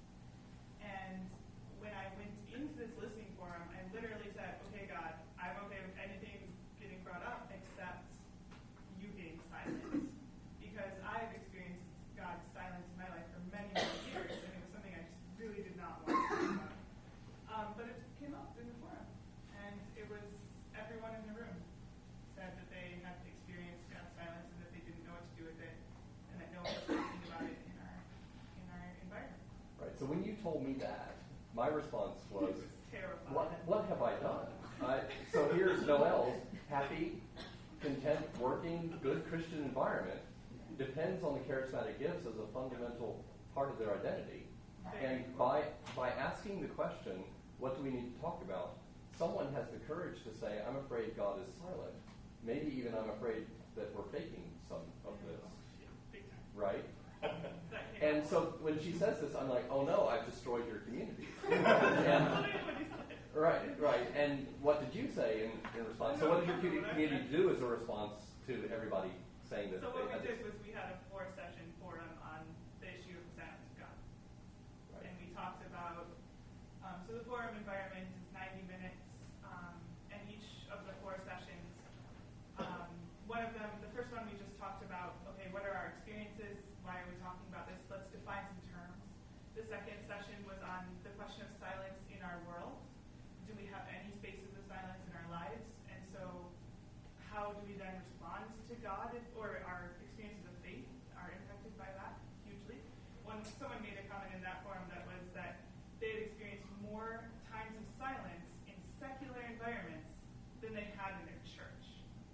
And when I went into this listening forum, I literally said, okay, God, I'm okay with anything getting brought up except you being silent. Because I've experienced God's silence in my life for many, many years, and it was something I just really did not want to talk about. Um, but it came up in the forum, and it was everyone in the room said that they had experienced God's silence and that they didn't know what to do with it, and that no one was talking about it in our in our environment. Right. So when you told me that, my response was, It was terrifying. what, what have I done? I, so here's Noelle's happy, content, working, good Christian environment depends on the charismatic gifts as a fundamental part of their identity. And by by asking the question, what do we need to talk about, someone has the courage to say, I'm afraid God is silent. Maybe even I'm afraid that we're faking some of this. Right? And so when she says this, I'm like, oh no, I've destroyed your community. and, right, right. And what did you say in, in response? So what did your community do as a response to everybody saying that? So they what we had did this? was we had a four-session forum on the issue of the silence of God. Right. And we talked about, um, so the forum environment is ninety minutes, um, and each of the four sessions, um, one of them, the first one we just talked about, okay, what are our experiences? Why are we talking about this? Let's define some terms. The second session was on the question of silence in our world. Do we have any spaces of silence in our lives? And so how do we then respond to God if, or our experiences of faith are impacted by that hugely? One, someone made a comment in that forum that was that they had experienced more times of silence in secular environments than they had in their church.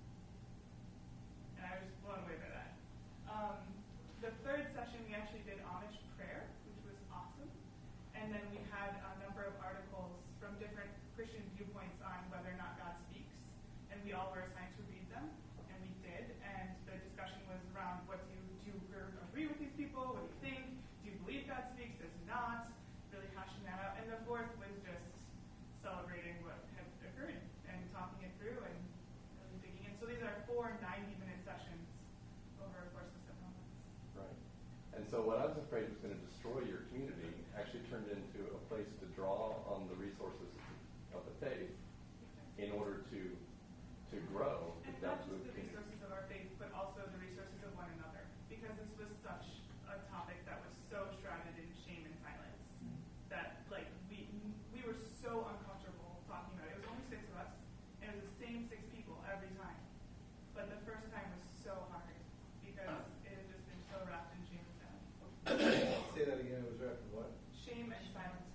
And I was blown away by that. Um, the third session we actually did Amish prayer, which was awesome. And then we had a number of articles from different Christian viewpoints on whether or not God speaks. And we all were assigned to read them, and we did. And the discussion was around what do you, do you agree with these people? What do you think? Do you believe God speaks? Does he not? Really hashing that out. And the fourth was just celebrating what had occurred and talking it through and really digging in. So these are four ninety-minute sessions over a course of several months. Right. And so what I was afraid was going to destroy your community actually turned into a place to draw on the resources of the faith in order to to grow. And not just the resources of our faith, but also the resources of one another. Because this was such a topic that was so shrouded in shame and silence that like we we were so uncomfortable talking about it. It was only six of us, and it was the same six people every time. But the first time was so hard because it had just been so wrapped in shame and silence. Say that again, it was wrapped in what? Shame and silence.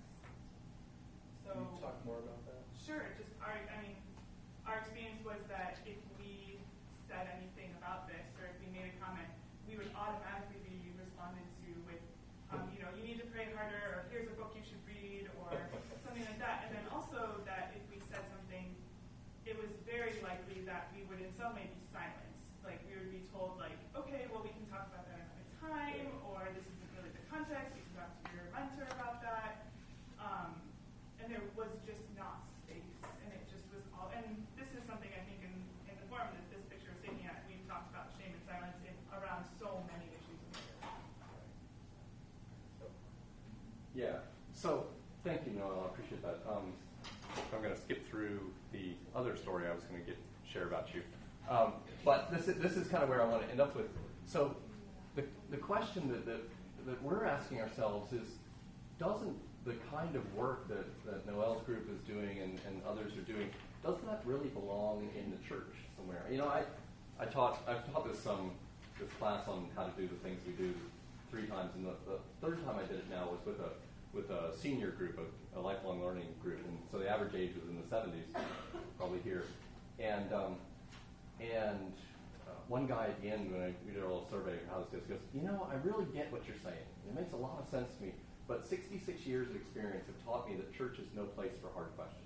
So Can you talk more about that? sure, just our I mean our experience was that if we said anything about this or if we made a comment, we would automatically be responded to with, um, you know, you need to pray harder, or here's a book you should read, or something like that. And then also that if we said something it was very likely that we would in some way be silenced. Like we would be told like, okay, well we can talk about that another time, or this isn't really the context, you can talk to your mentor about that. Um, and there was just not space, and it just was all, and this is something I think in, in the forum that this picture is taking at, we've talked about shame and silence in, around so many issues in the Yeah. So thank you, Noel. I appreciate that. Um, I'm going to skip through the other story I was going to get share about you, um, but this is, this is kind of where I want to end up with. So the the question that that, that we're asking ourselves is, doesn't the kind of work that, that Noel's group is doing and, and others are doing, doesn't that really belong in the church somewhere? You know, I I taught I've taught this um this class on how to do the things we do three times, and the, the third time I did it now was with a with a senior group, a, a lifelong learning group, and so the average age was in the seventies, probably here. And um, and uh, one guy at the end, when I, we did a little survey of how this goes, goes, you know, I really get what you're saying. It makes a lot of sense to me, but sixty-six years of experience have taught me that church is no place for hard questions.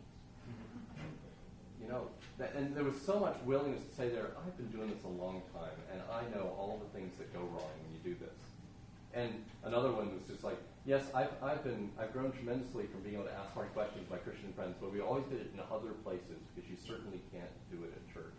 You know, that, and there was so much willingness to say there, I've been doing this a long time, and I know all the things that go wrong when you do this. And another one was just like, yes, I've, I've been, I've grown tremendously from being able to ask hard questions by Christian friends, but we always did it in other places because you certainly can't do it at church.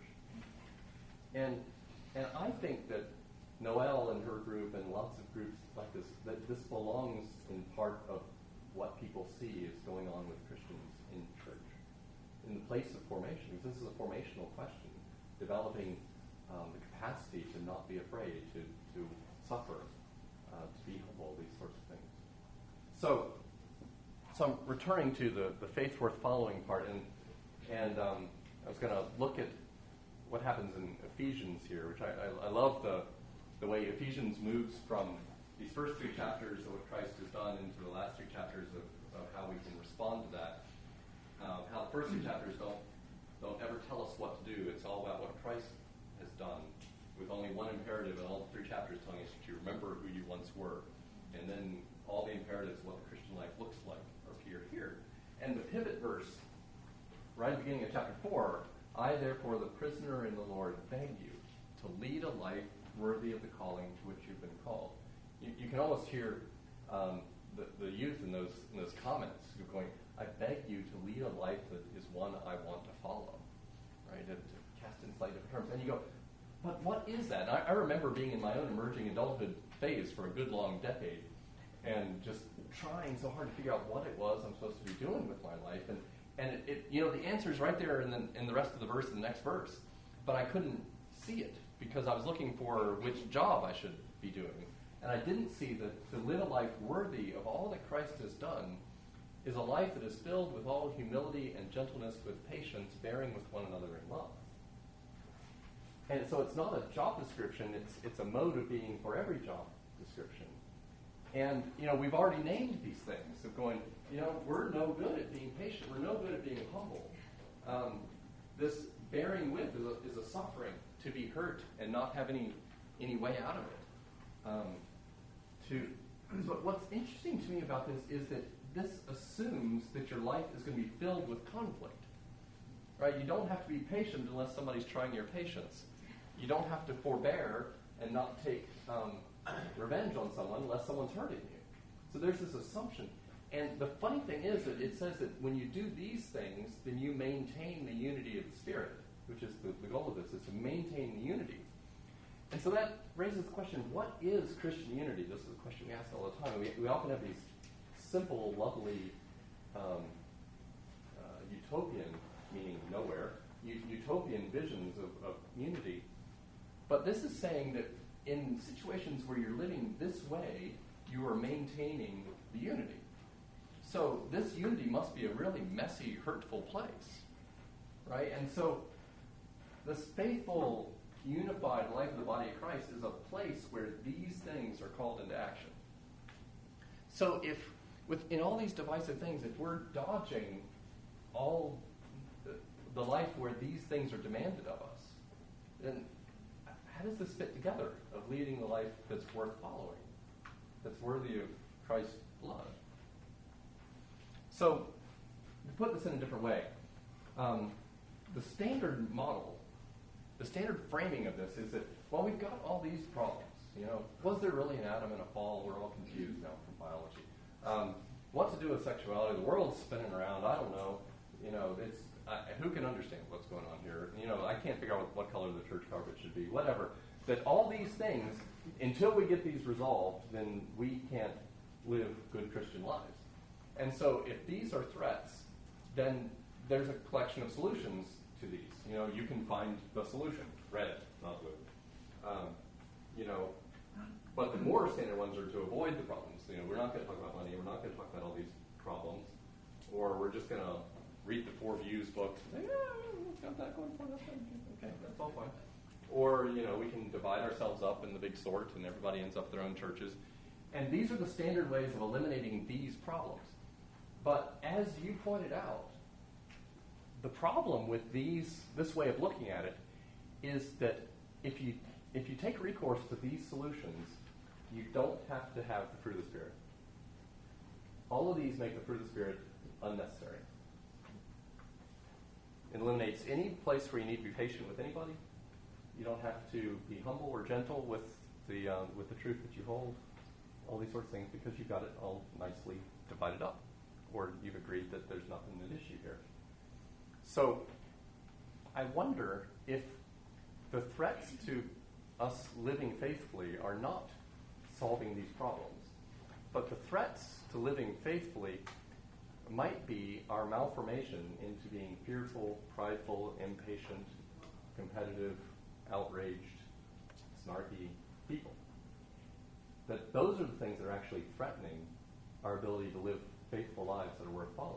And, and I think that Noelle and her group and lots of groups like this, that this belongs in part of what people see is going on with Christians in church, in the place of formation, because this is a formational question, developing um, the capacity to not be afraid, to, to suffer, Uh, to be humble, these sorts of things. So, so I'm returning to the, the faith worth following part, and and um, I was going to look at what happens in Ephesians here, which I, I, I love the the way Ephesians moves from these first three chapters of what Christ has done into the last three chapters of, of how we can respond to that. Uh, how the first three chapters don't don't ever tell us what to do. It's all about what Christ has done, with only one imperative in all three chapters telling us to remember who you once were. And then all the imperatives of what the Christian life looks like appear here. And the pivot verse, right at the beginning of chapter four, I therefore, the prisoner in the Lord, beg you to lead a life worthy of the calling to which you've been called. You, you can almost hear um, the, the youth in those, in those comments going, I beg you to lead a life that is one I want to follow. Right? To, to cast in slightly different terms. And you go, but what is that? I, I remember being in my own emerging adulthood phase for a good long decade and just trying so hard to figure out what it was I'm supposed to be doing with my life. And, and it, it, you know, the answer is right there in the, in the rest of the verse, in the next verse. But I couldn't see it because I was looking for which job I should be doing. And I didn't see that to live a life worthy of all that Christ has done is a life that is filled with all humility and gentleness, with patience, bearing with one another in love. And so it's not a job description, it's it's a mode of being for every job description. And, you know, we've already named these things of going, you know, we're no good at being patient, we're no good at being humble. Um, this bearing with is a, is a suffering, to be hurt and not have any any way out of it. Um, to so what's interesting to me about this is that this assumes that your life is going to be filled with conflict. Right? You don't have to be patient unless somebody's trying your patience. You don't have to forbear and not take um, revenge on someone unless someone's hurting you. So there's this assumption. And the funny thing is that it says that when you do these things, then you maintain the unity of the Spirit, which is the, the goal of this, is to maintain the unity. And so that raises the question, what is Christian unity? This is a question we ask all the time. We, we often have these simple, lovely, um, uh, utopian, meaning nowhere, utopian visions of, of unity. But this is saying that in situations where you're living this way, you are maintaining the unity. So this unity must be a really messy, hurtful place, right? And so this faithful, unified life of the body of Christ is a place where these things are called into action. So if, within all these divisive things, if we're dodging all the, the life where these things are demanded of us, then how does this fit together of leading the life that's worth following, that's worthy of Christ's blood? So, to put this in a different way, um, the standard model, the standard framing of this is that, well, we've got all these problems. You know, was there really an Adam and a fall? We're all confused now from biology. Um, what to do with sexuality? The world's spinning around. I don't know. You know, it's I, who can understand what's going on here? You know, I can't figure out what, what color the church carpet should be. Whatever. That all these things, until we get these resolved, then we can't live good Christian lives. And so, if these are threats, then there's a collection of solutions to these. You know, you can find the solution, red, not blue. Um, you know, but the more standard ones are to avoid the problems. You know, we're not going to talk about money. We're not going to talk about all these problems, or we're just going to read the Four Views book. And say, yeah, it's got that going for us. Okay, that's all fine. Or you know, we can divide ourselves up in the big sort, and everybody ends up their own churches. And these are the standard ways of eliminating these problems. But as you pointed out, the problem with these, this way of looking at it, is that if you if you take recourse to these solutions, you don't have to have the fruit of the Spirit. All of these make the fruit of the Spirit unnecessary. It eliminates any place where you need to be patient with anybody. You don't have to be humble or gentle with the um, with the truth that you hold. All these sorts of things, because you've got it all nicely divided up, or you've agreed that there's nothing at issue here. So, I wonder if the threats to us living faithfully are not solving these problems, but the threats to living faithfully might be our malformation into being fearful, prideful, impatient, competitive, outraged, snarky people. That those are the things that are actually threatening our ability to live faithful lives that are worth following.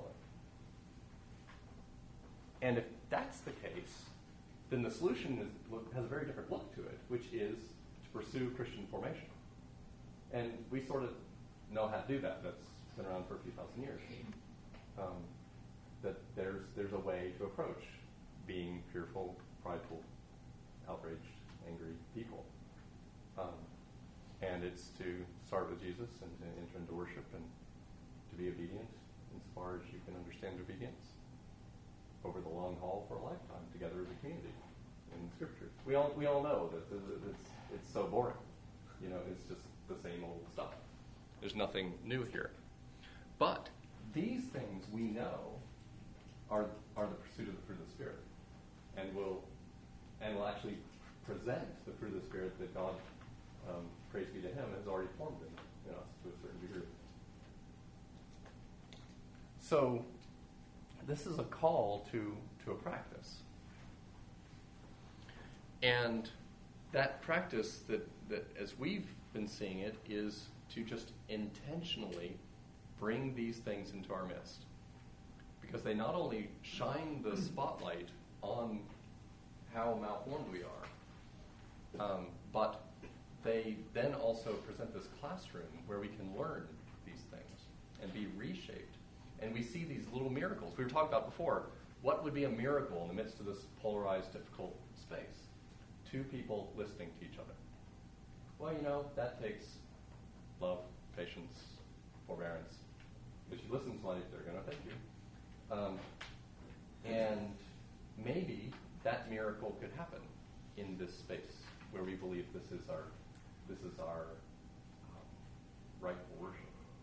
And if that's the case, then the solution is, has a very different look to it, which is to pursue Christian formation. And we sort of know how to do that. That's been around for a few thousand years. Um, that there's there's a way to approach being fearful, prideful, outraged, angry people. Um, and it's to start with Jesus and to enter into worship and to be obedient insofar as you can understand obedience over the long haul for a lifetime together as a community in Scripture. We all we all know that it's it's so boring. You know, it's just the same old stuff. There's nothing new here. But these things we know are are the pursuit of the fruit of the Spirit, and will and will actually present the fruit of the Spirit that God, um, praise be to Him, has already formed in, in us to a certain degree. So, this is a call to to a practice, and that practice that that as we've been seeing it is to just intentionally bring these things into our midst, because they not only shine the spotlight on how malformed we are, um, but they then also present this classroom where we can learn these things and be reshaped. And we see these little miracles. We were talking about before, what would be a miracle in the midst of this polarized, difficult space? Two people listening to each other. Well, you know, that takes love, patience, forbearance. If you listen to somebody, they're going to thank you. Um, and maybe that miracle could happen in this space where we believe this is our this is our um, rightful worship.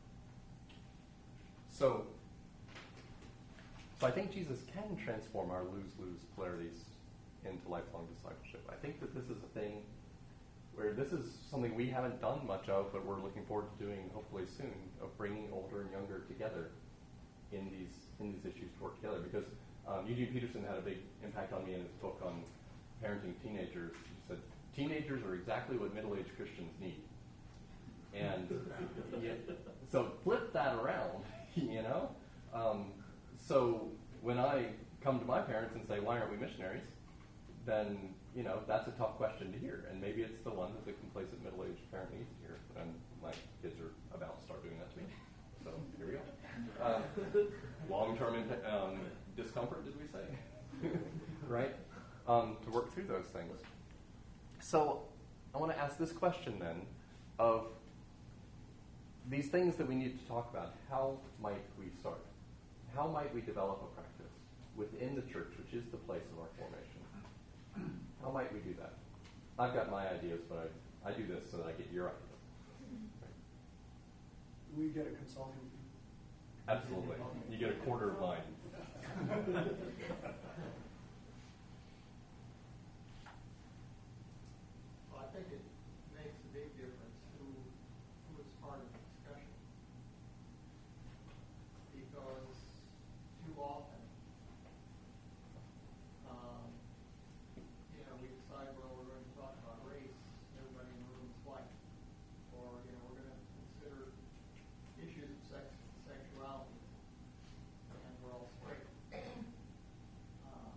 So, so I think Jesus can transform our lose-lose polarities into lifelong discipleship. I think that this is a thing where this is something we haven't done much of, but we're looking forward to doing hopefully soon, of bringing older and younger together in these in these issues to work together. Because um, Eugene Peterson had a big impact on me in his book on parenting teenagers. He said, teenagers are exactly what middle-aged Christians need. And yeah, so flip that around, you know? Um, so when I come to my parents and say, why aren't we missionaries? Then, you know, that's a tough question to hear. And maybe it's the one that the complacent middle-aged parent needs to hear. And my kids are about to start doing that to me. So here we go. Uh, long-term imp- um, discomfort, did we say? Right? Um, to work through those things. So I want to ask this question then of these things that we need to talk about. How might we start? How might we develop a practice? within the church, which is the place of our formation. How might we do that? I've got my ideas, but I, I do this so that I get your ideas. Do we get a consulting fee? Absolutely. You get a quarter of mine. Well, I think it makes a big difference who, who is part of the discussion. Because too often, um, you know, we decide, well, we're going to talk about race, everybody in the room is white. Or, you know, we're going to consider issues of sex, sexuality, and we're all straight. Um,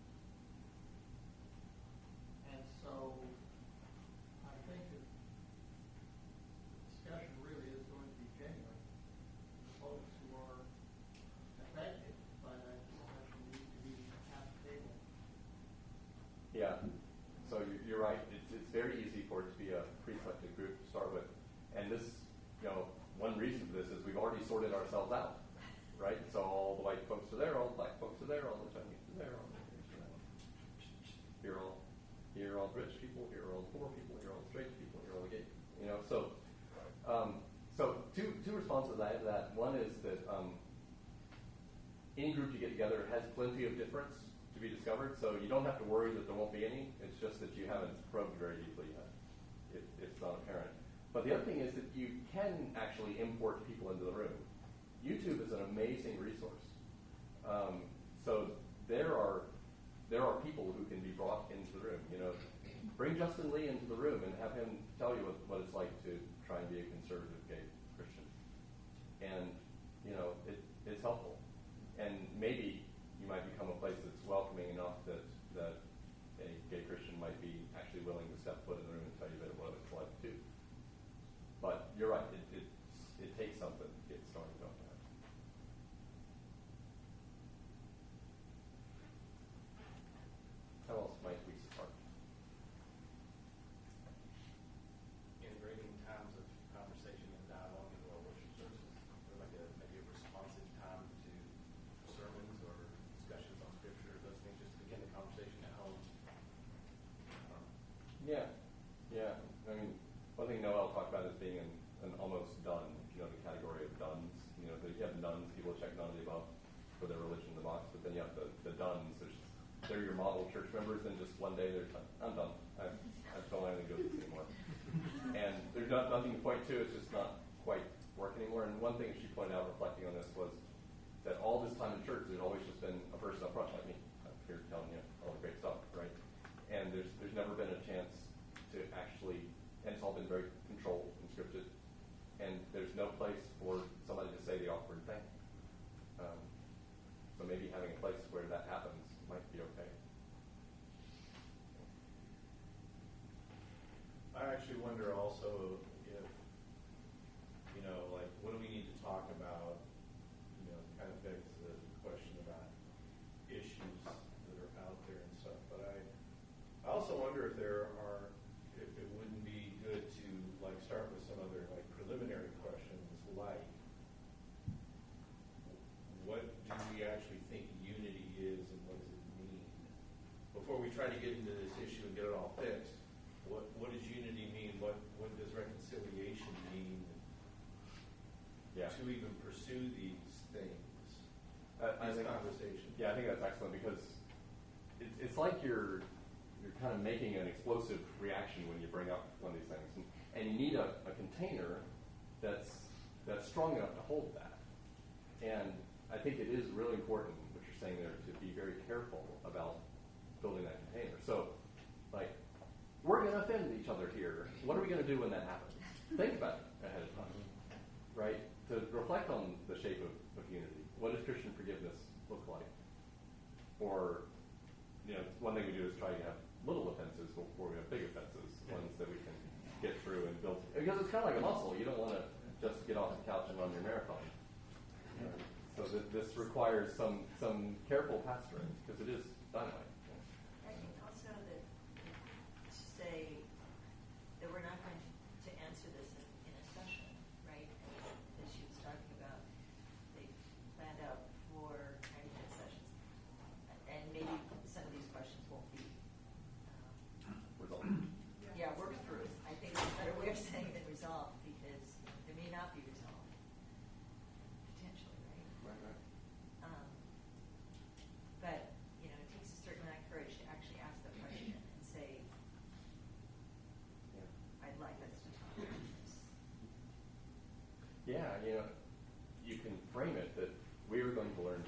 and so, I think that the discussion really is going to be genuine. The folks who are affected by that discussion need to be at the table. Yeah. So you're, you're right. It's, it's very easy for it to be a pre-selected group to start with. And this, you know, one reason for this is we've already sorted ourselves out, right? So all the white folks are there, all the black folks are there, all the Chinese are there, all the Indians are there. Here are all, here are all the rich people, here are all the poor people, here are all the straight people, here are all the gay people. You know, so um, so two two responses I have to that. One is that um, any group you get together has plenty of difference to be discovered, so you don't have to worry that there won't be any. It's just that you haven't probed very deeply yet. It, it's not apparent. But the other thing is that you can actually import people into the room. YouTube is an amazing resource. Um, so there are there are people who can be brought into the room. You know, bring Justin Lee into the room and have him tell you what, what it's like to try and be a conservative gay Christian. And you know, it, it's helpful. And maybe you might become a place that's welcoming enough that that a gay Christian might be actually willing to step foot in the room and tell you a bit of what it's like too. But you're right, it, it, it takes something to get started on that. How else might we start? Integrating times of conversation and dialogue into our worship services, or like a, maybe a responsive time to sermons or discussions on scripture, those things, just to begin the conversation at home. Um, Yeah, yeah. I mean, one thing Noel talked about is being an, an almost done, you know, the category of duns. You know, the, you have nuns, people check none of the above for their religion in the box, but then you have the, the duns, which they're your model church members, and just one day they're done. I'm done. I, I don't want to go to this anymore. And there's not, nothing to point to, it's just not quite working anymore. And one thing she pointed out reflecting on this was that all this time in church, there's always just been a person up front like me, up here telling you all the great stuff, right? And there's there's never been a chance to actually, and it's all been very controlled and scripted, and there's no place for somebody to say the awkward thing. Um, so maybe having a place where that happens might be okay. I actually wonder also if, you know, like, what do we need to talk about, you know, kind of begs the question about issues that are out there and stuff. But I, I also wonder if there are, if it wouldn't be good to, like, start with some other, like, preliminary questions, like, what do we actually think unity is and what does it mean? Before we try to get into this issue and get it all fixed, what what does unity mean? What what does reconciliation mean? Yeah. To even pursue these things, Uh, I these think, conversations. Yeah, I think that's excellent because it, it's like you're you're kind of making an explosive reaction when you bring up one of these things, and, and you need a, a container that's that's strong enough to hold that. And I think it is really important what you're saying there to be very careful about building that container. So, like, we're going to offend each other here. What are we going to do when that happens? Think about it ahead of time, right? To reflect on the shape of, of unity. What does Christian forgiveness look like? Or, you know, one thing we do is try to have little offenses before we have big offenses, ones that we can get through and build. Because it's kind of like a muscle. You don't want to just get off the couch and run your marathon. Uh, so th- this requires some some careful pastoring because it is dynamite. I think also that to say that we're not going to, to answer this in, in a session, right? As she was talking about, they planned out four ninety-minute sessions.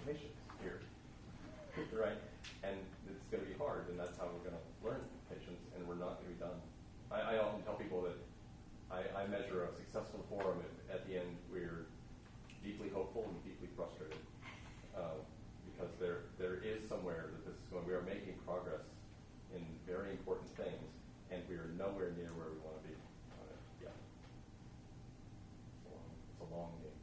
patience here, right? And it's going to be hard, and that's how we're going to learn patience, and we're not going to be done. I, I often tell people that I, I measure a successful forum if at the end we're deeply hopeful and deeply frustrated, uh, because there there is somewhere that this is going. We are making progress in very important things, and we are nowhere near where we want to be on it yet. It's a long, it's a long game.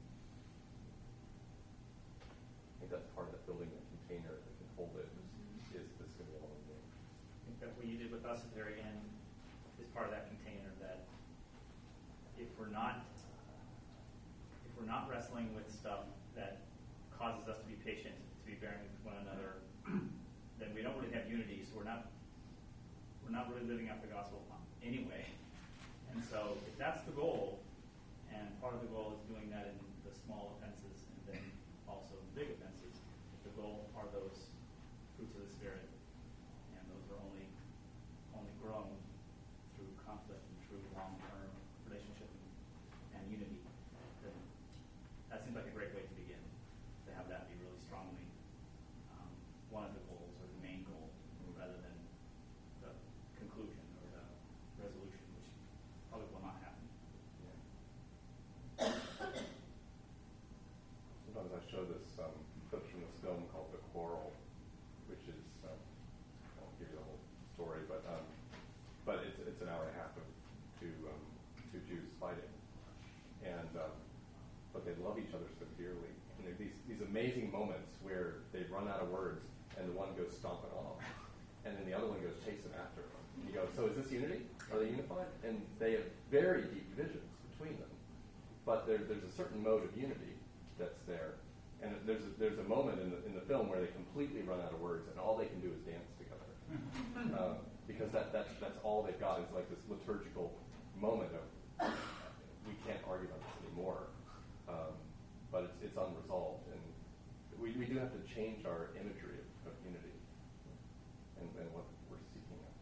I think that's part of that building a container that can hold it. Is, is this going to be a long game? I think that what you did with us at the very end is part of that container. That if we're not if we're not wrestling with stuff that causes us to be patient, to be bearing with one another, then we don't really have unity. So we're not we're not really living out the gospel anyway. And so if that's the goal, and part of the goal is doing that in the small offenses and then also the big offenses, if the goal are those fruits of the Spirit, and those are only only grown through conflict and through long-term relationship and, and unity, then that seems like a great way to begin, to have that be really strongly um, one of the goals or the main goal, rather than the conclusion or the resolution, which probably will not happen. Sometimes I show this um, clip from this film called The Quarrel, which is, um, I won't give you the whole story, but um, but it's it's an hour and a half of two um, two Jews fighting, and um, but they love each other so dearly. And there are these these amazing moments where they run out of words, and the one goes stomping off, and then the other one goes chasing after them. And you go, so is this unity? Are they unified? And they have very deep divisions between them, but there, there's a certain mode of unity that's there. And there's a, there's a moment in the in the film where they completely run out of words, and all they can do is dance together, uh, because that that's that's all they've got is like this liturgical moment of we can't argue about this anymore, um, but it's it's unresolved, and we we do have to change our imagery of, of unity and, and what we're seeking after.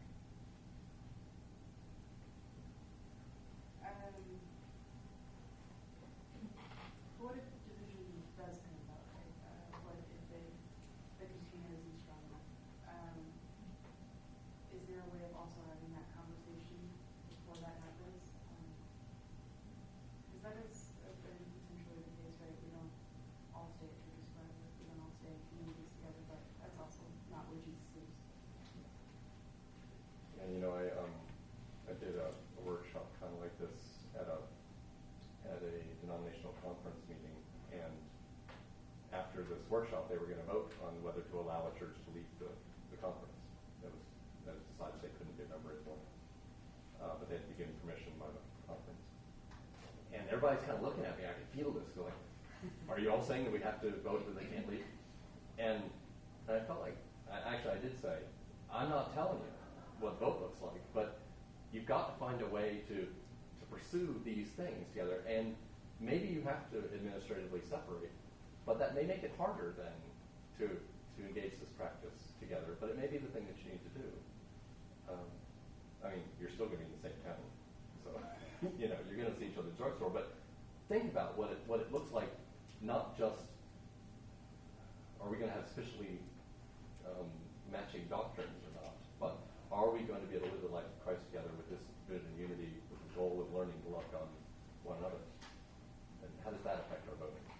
Um, what if division does come about, right? Uh, what if the, the container isn't strong enough? Um, is there a way of also having that conversation before that happens? Because that is uh, potentially the case, right? We don't all stay at churches forever. We don't all stay in communities together, but that's also not where Jesus lives. And you know, I um, I did a, a workshop kind of like this at a at a denominational conference meeting, and after this workshop, they were going to vote on whether to allow a church to lead the, the conference. That was that was decided they couldn't be a member anymore, uh, but they had to be given permission by the conference. And everybody's kind of looking at me. I could feel this going. Are you all saying that we have to vote that they can't lead? And I felt like, I, actually, I did say, I'm not telling you what vote looks like, but you've got to find a way to, to pursue these things together, and maybe you have to administratively separate, but that may make it harder then to to engage this practice together, but it may be the thing that you need to do. Um, I mean, you're still going to be in the same town, so you know you're going to see each other at the drugstore, but think about what it what it looks like. Not just are we going to have sufficiently um, matching doctrines or not, but are we going to be able to live the life of Christ together with this vision and unity, with the goal of learning to love God and one another? And how does that affect our voting?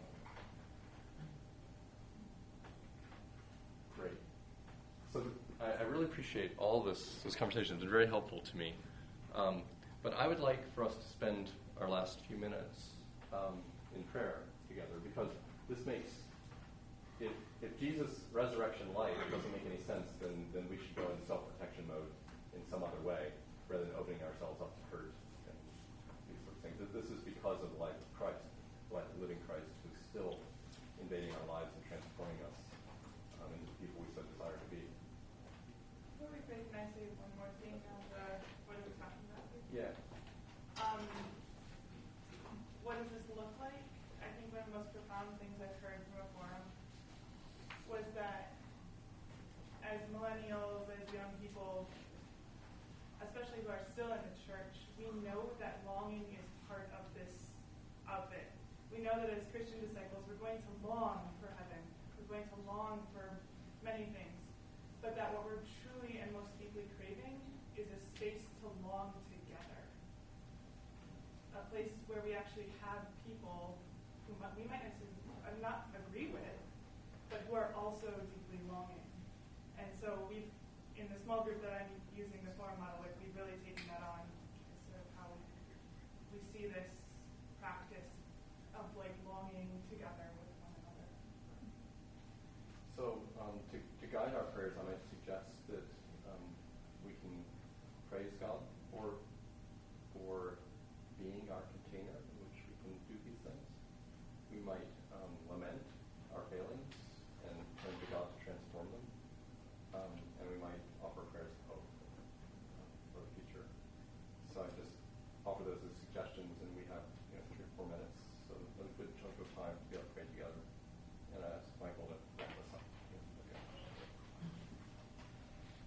Great. So I, I really appreciate all this. This conversation has been very helpful to me. Um, but I would like for us to spend our last few minutes um, in prayer together, because this makes, if, if Jesus' resurrection life doesn't make any sense, then, then we should go into self-protection mode in some other way, rather than opening ourselves up to hurt and these sorts of things. This is because of the life of Christ, the life of the living Christ, who's still invading our lives and transforming us um, into the people we so desire to be. Really quick, can I say one more thing on the, what are we talking about? Yeah. Um, what does this look like? I think one of the most profound things I've heard from a forum was that as millennials, as young people, especially who are still in the church, we know that longing is part of this, of it. We know that as Christian disciples, we're going to long for heaven. We're going to long for many things, but that what we're truly and most deeply craving is a space to long together. A place where we actually have people who might, we might necessarily not agree with, but who are also deeply longing. And so we've, in the small group that I'm using the forum model with, we've really taken that on as sort of how we see this practice of like longing together with one another. So um, to, to guide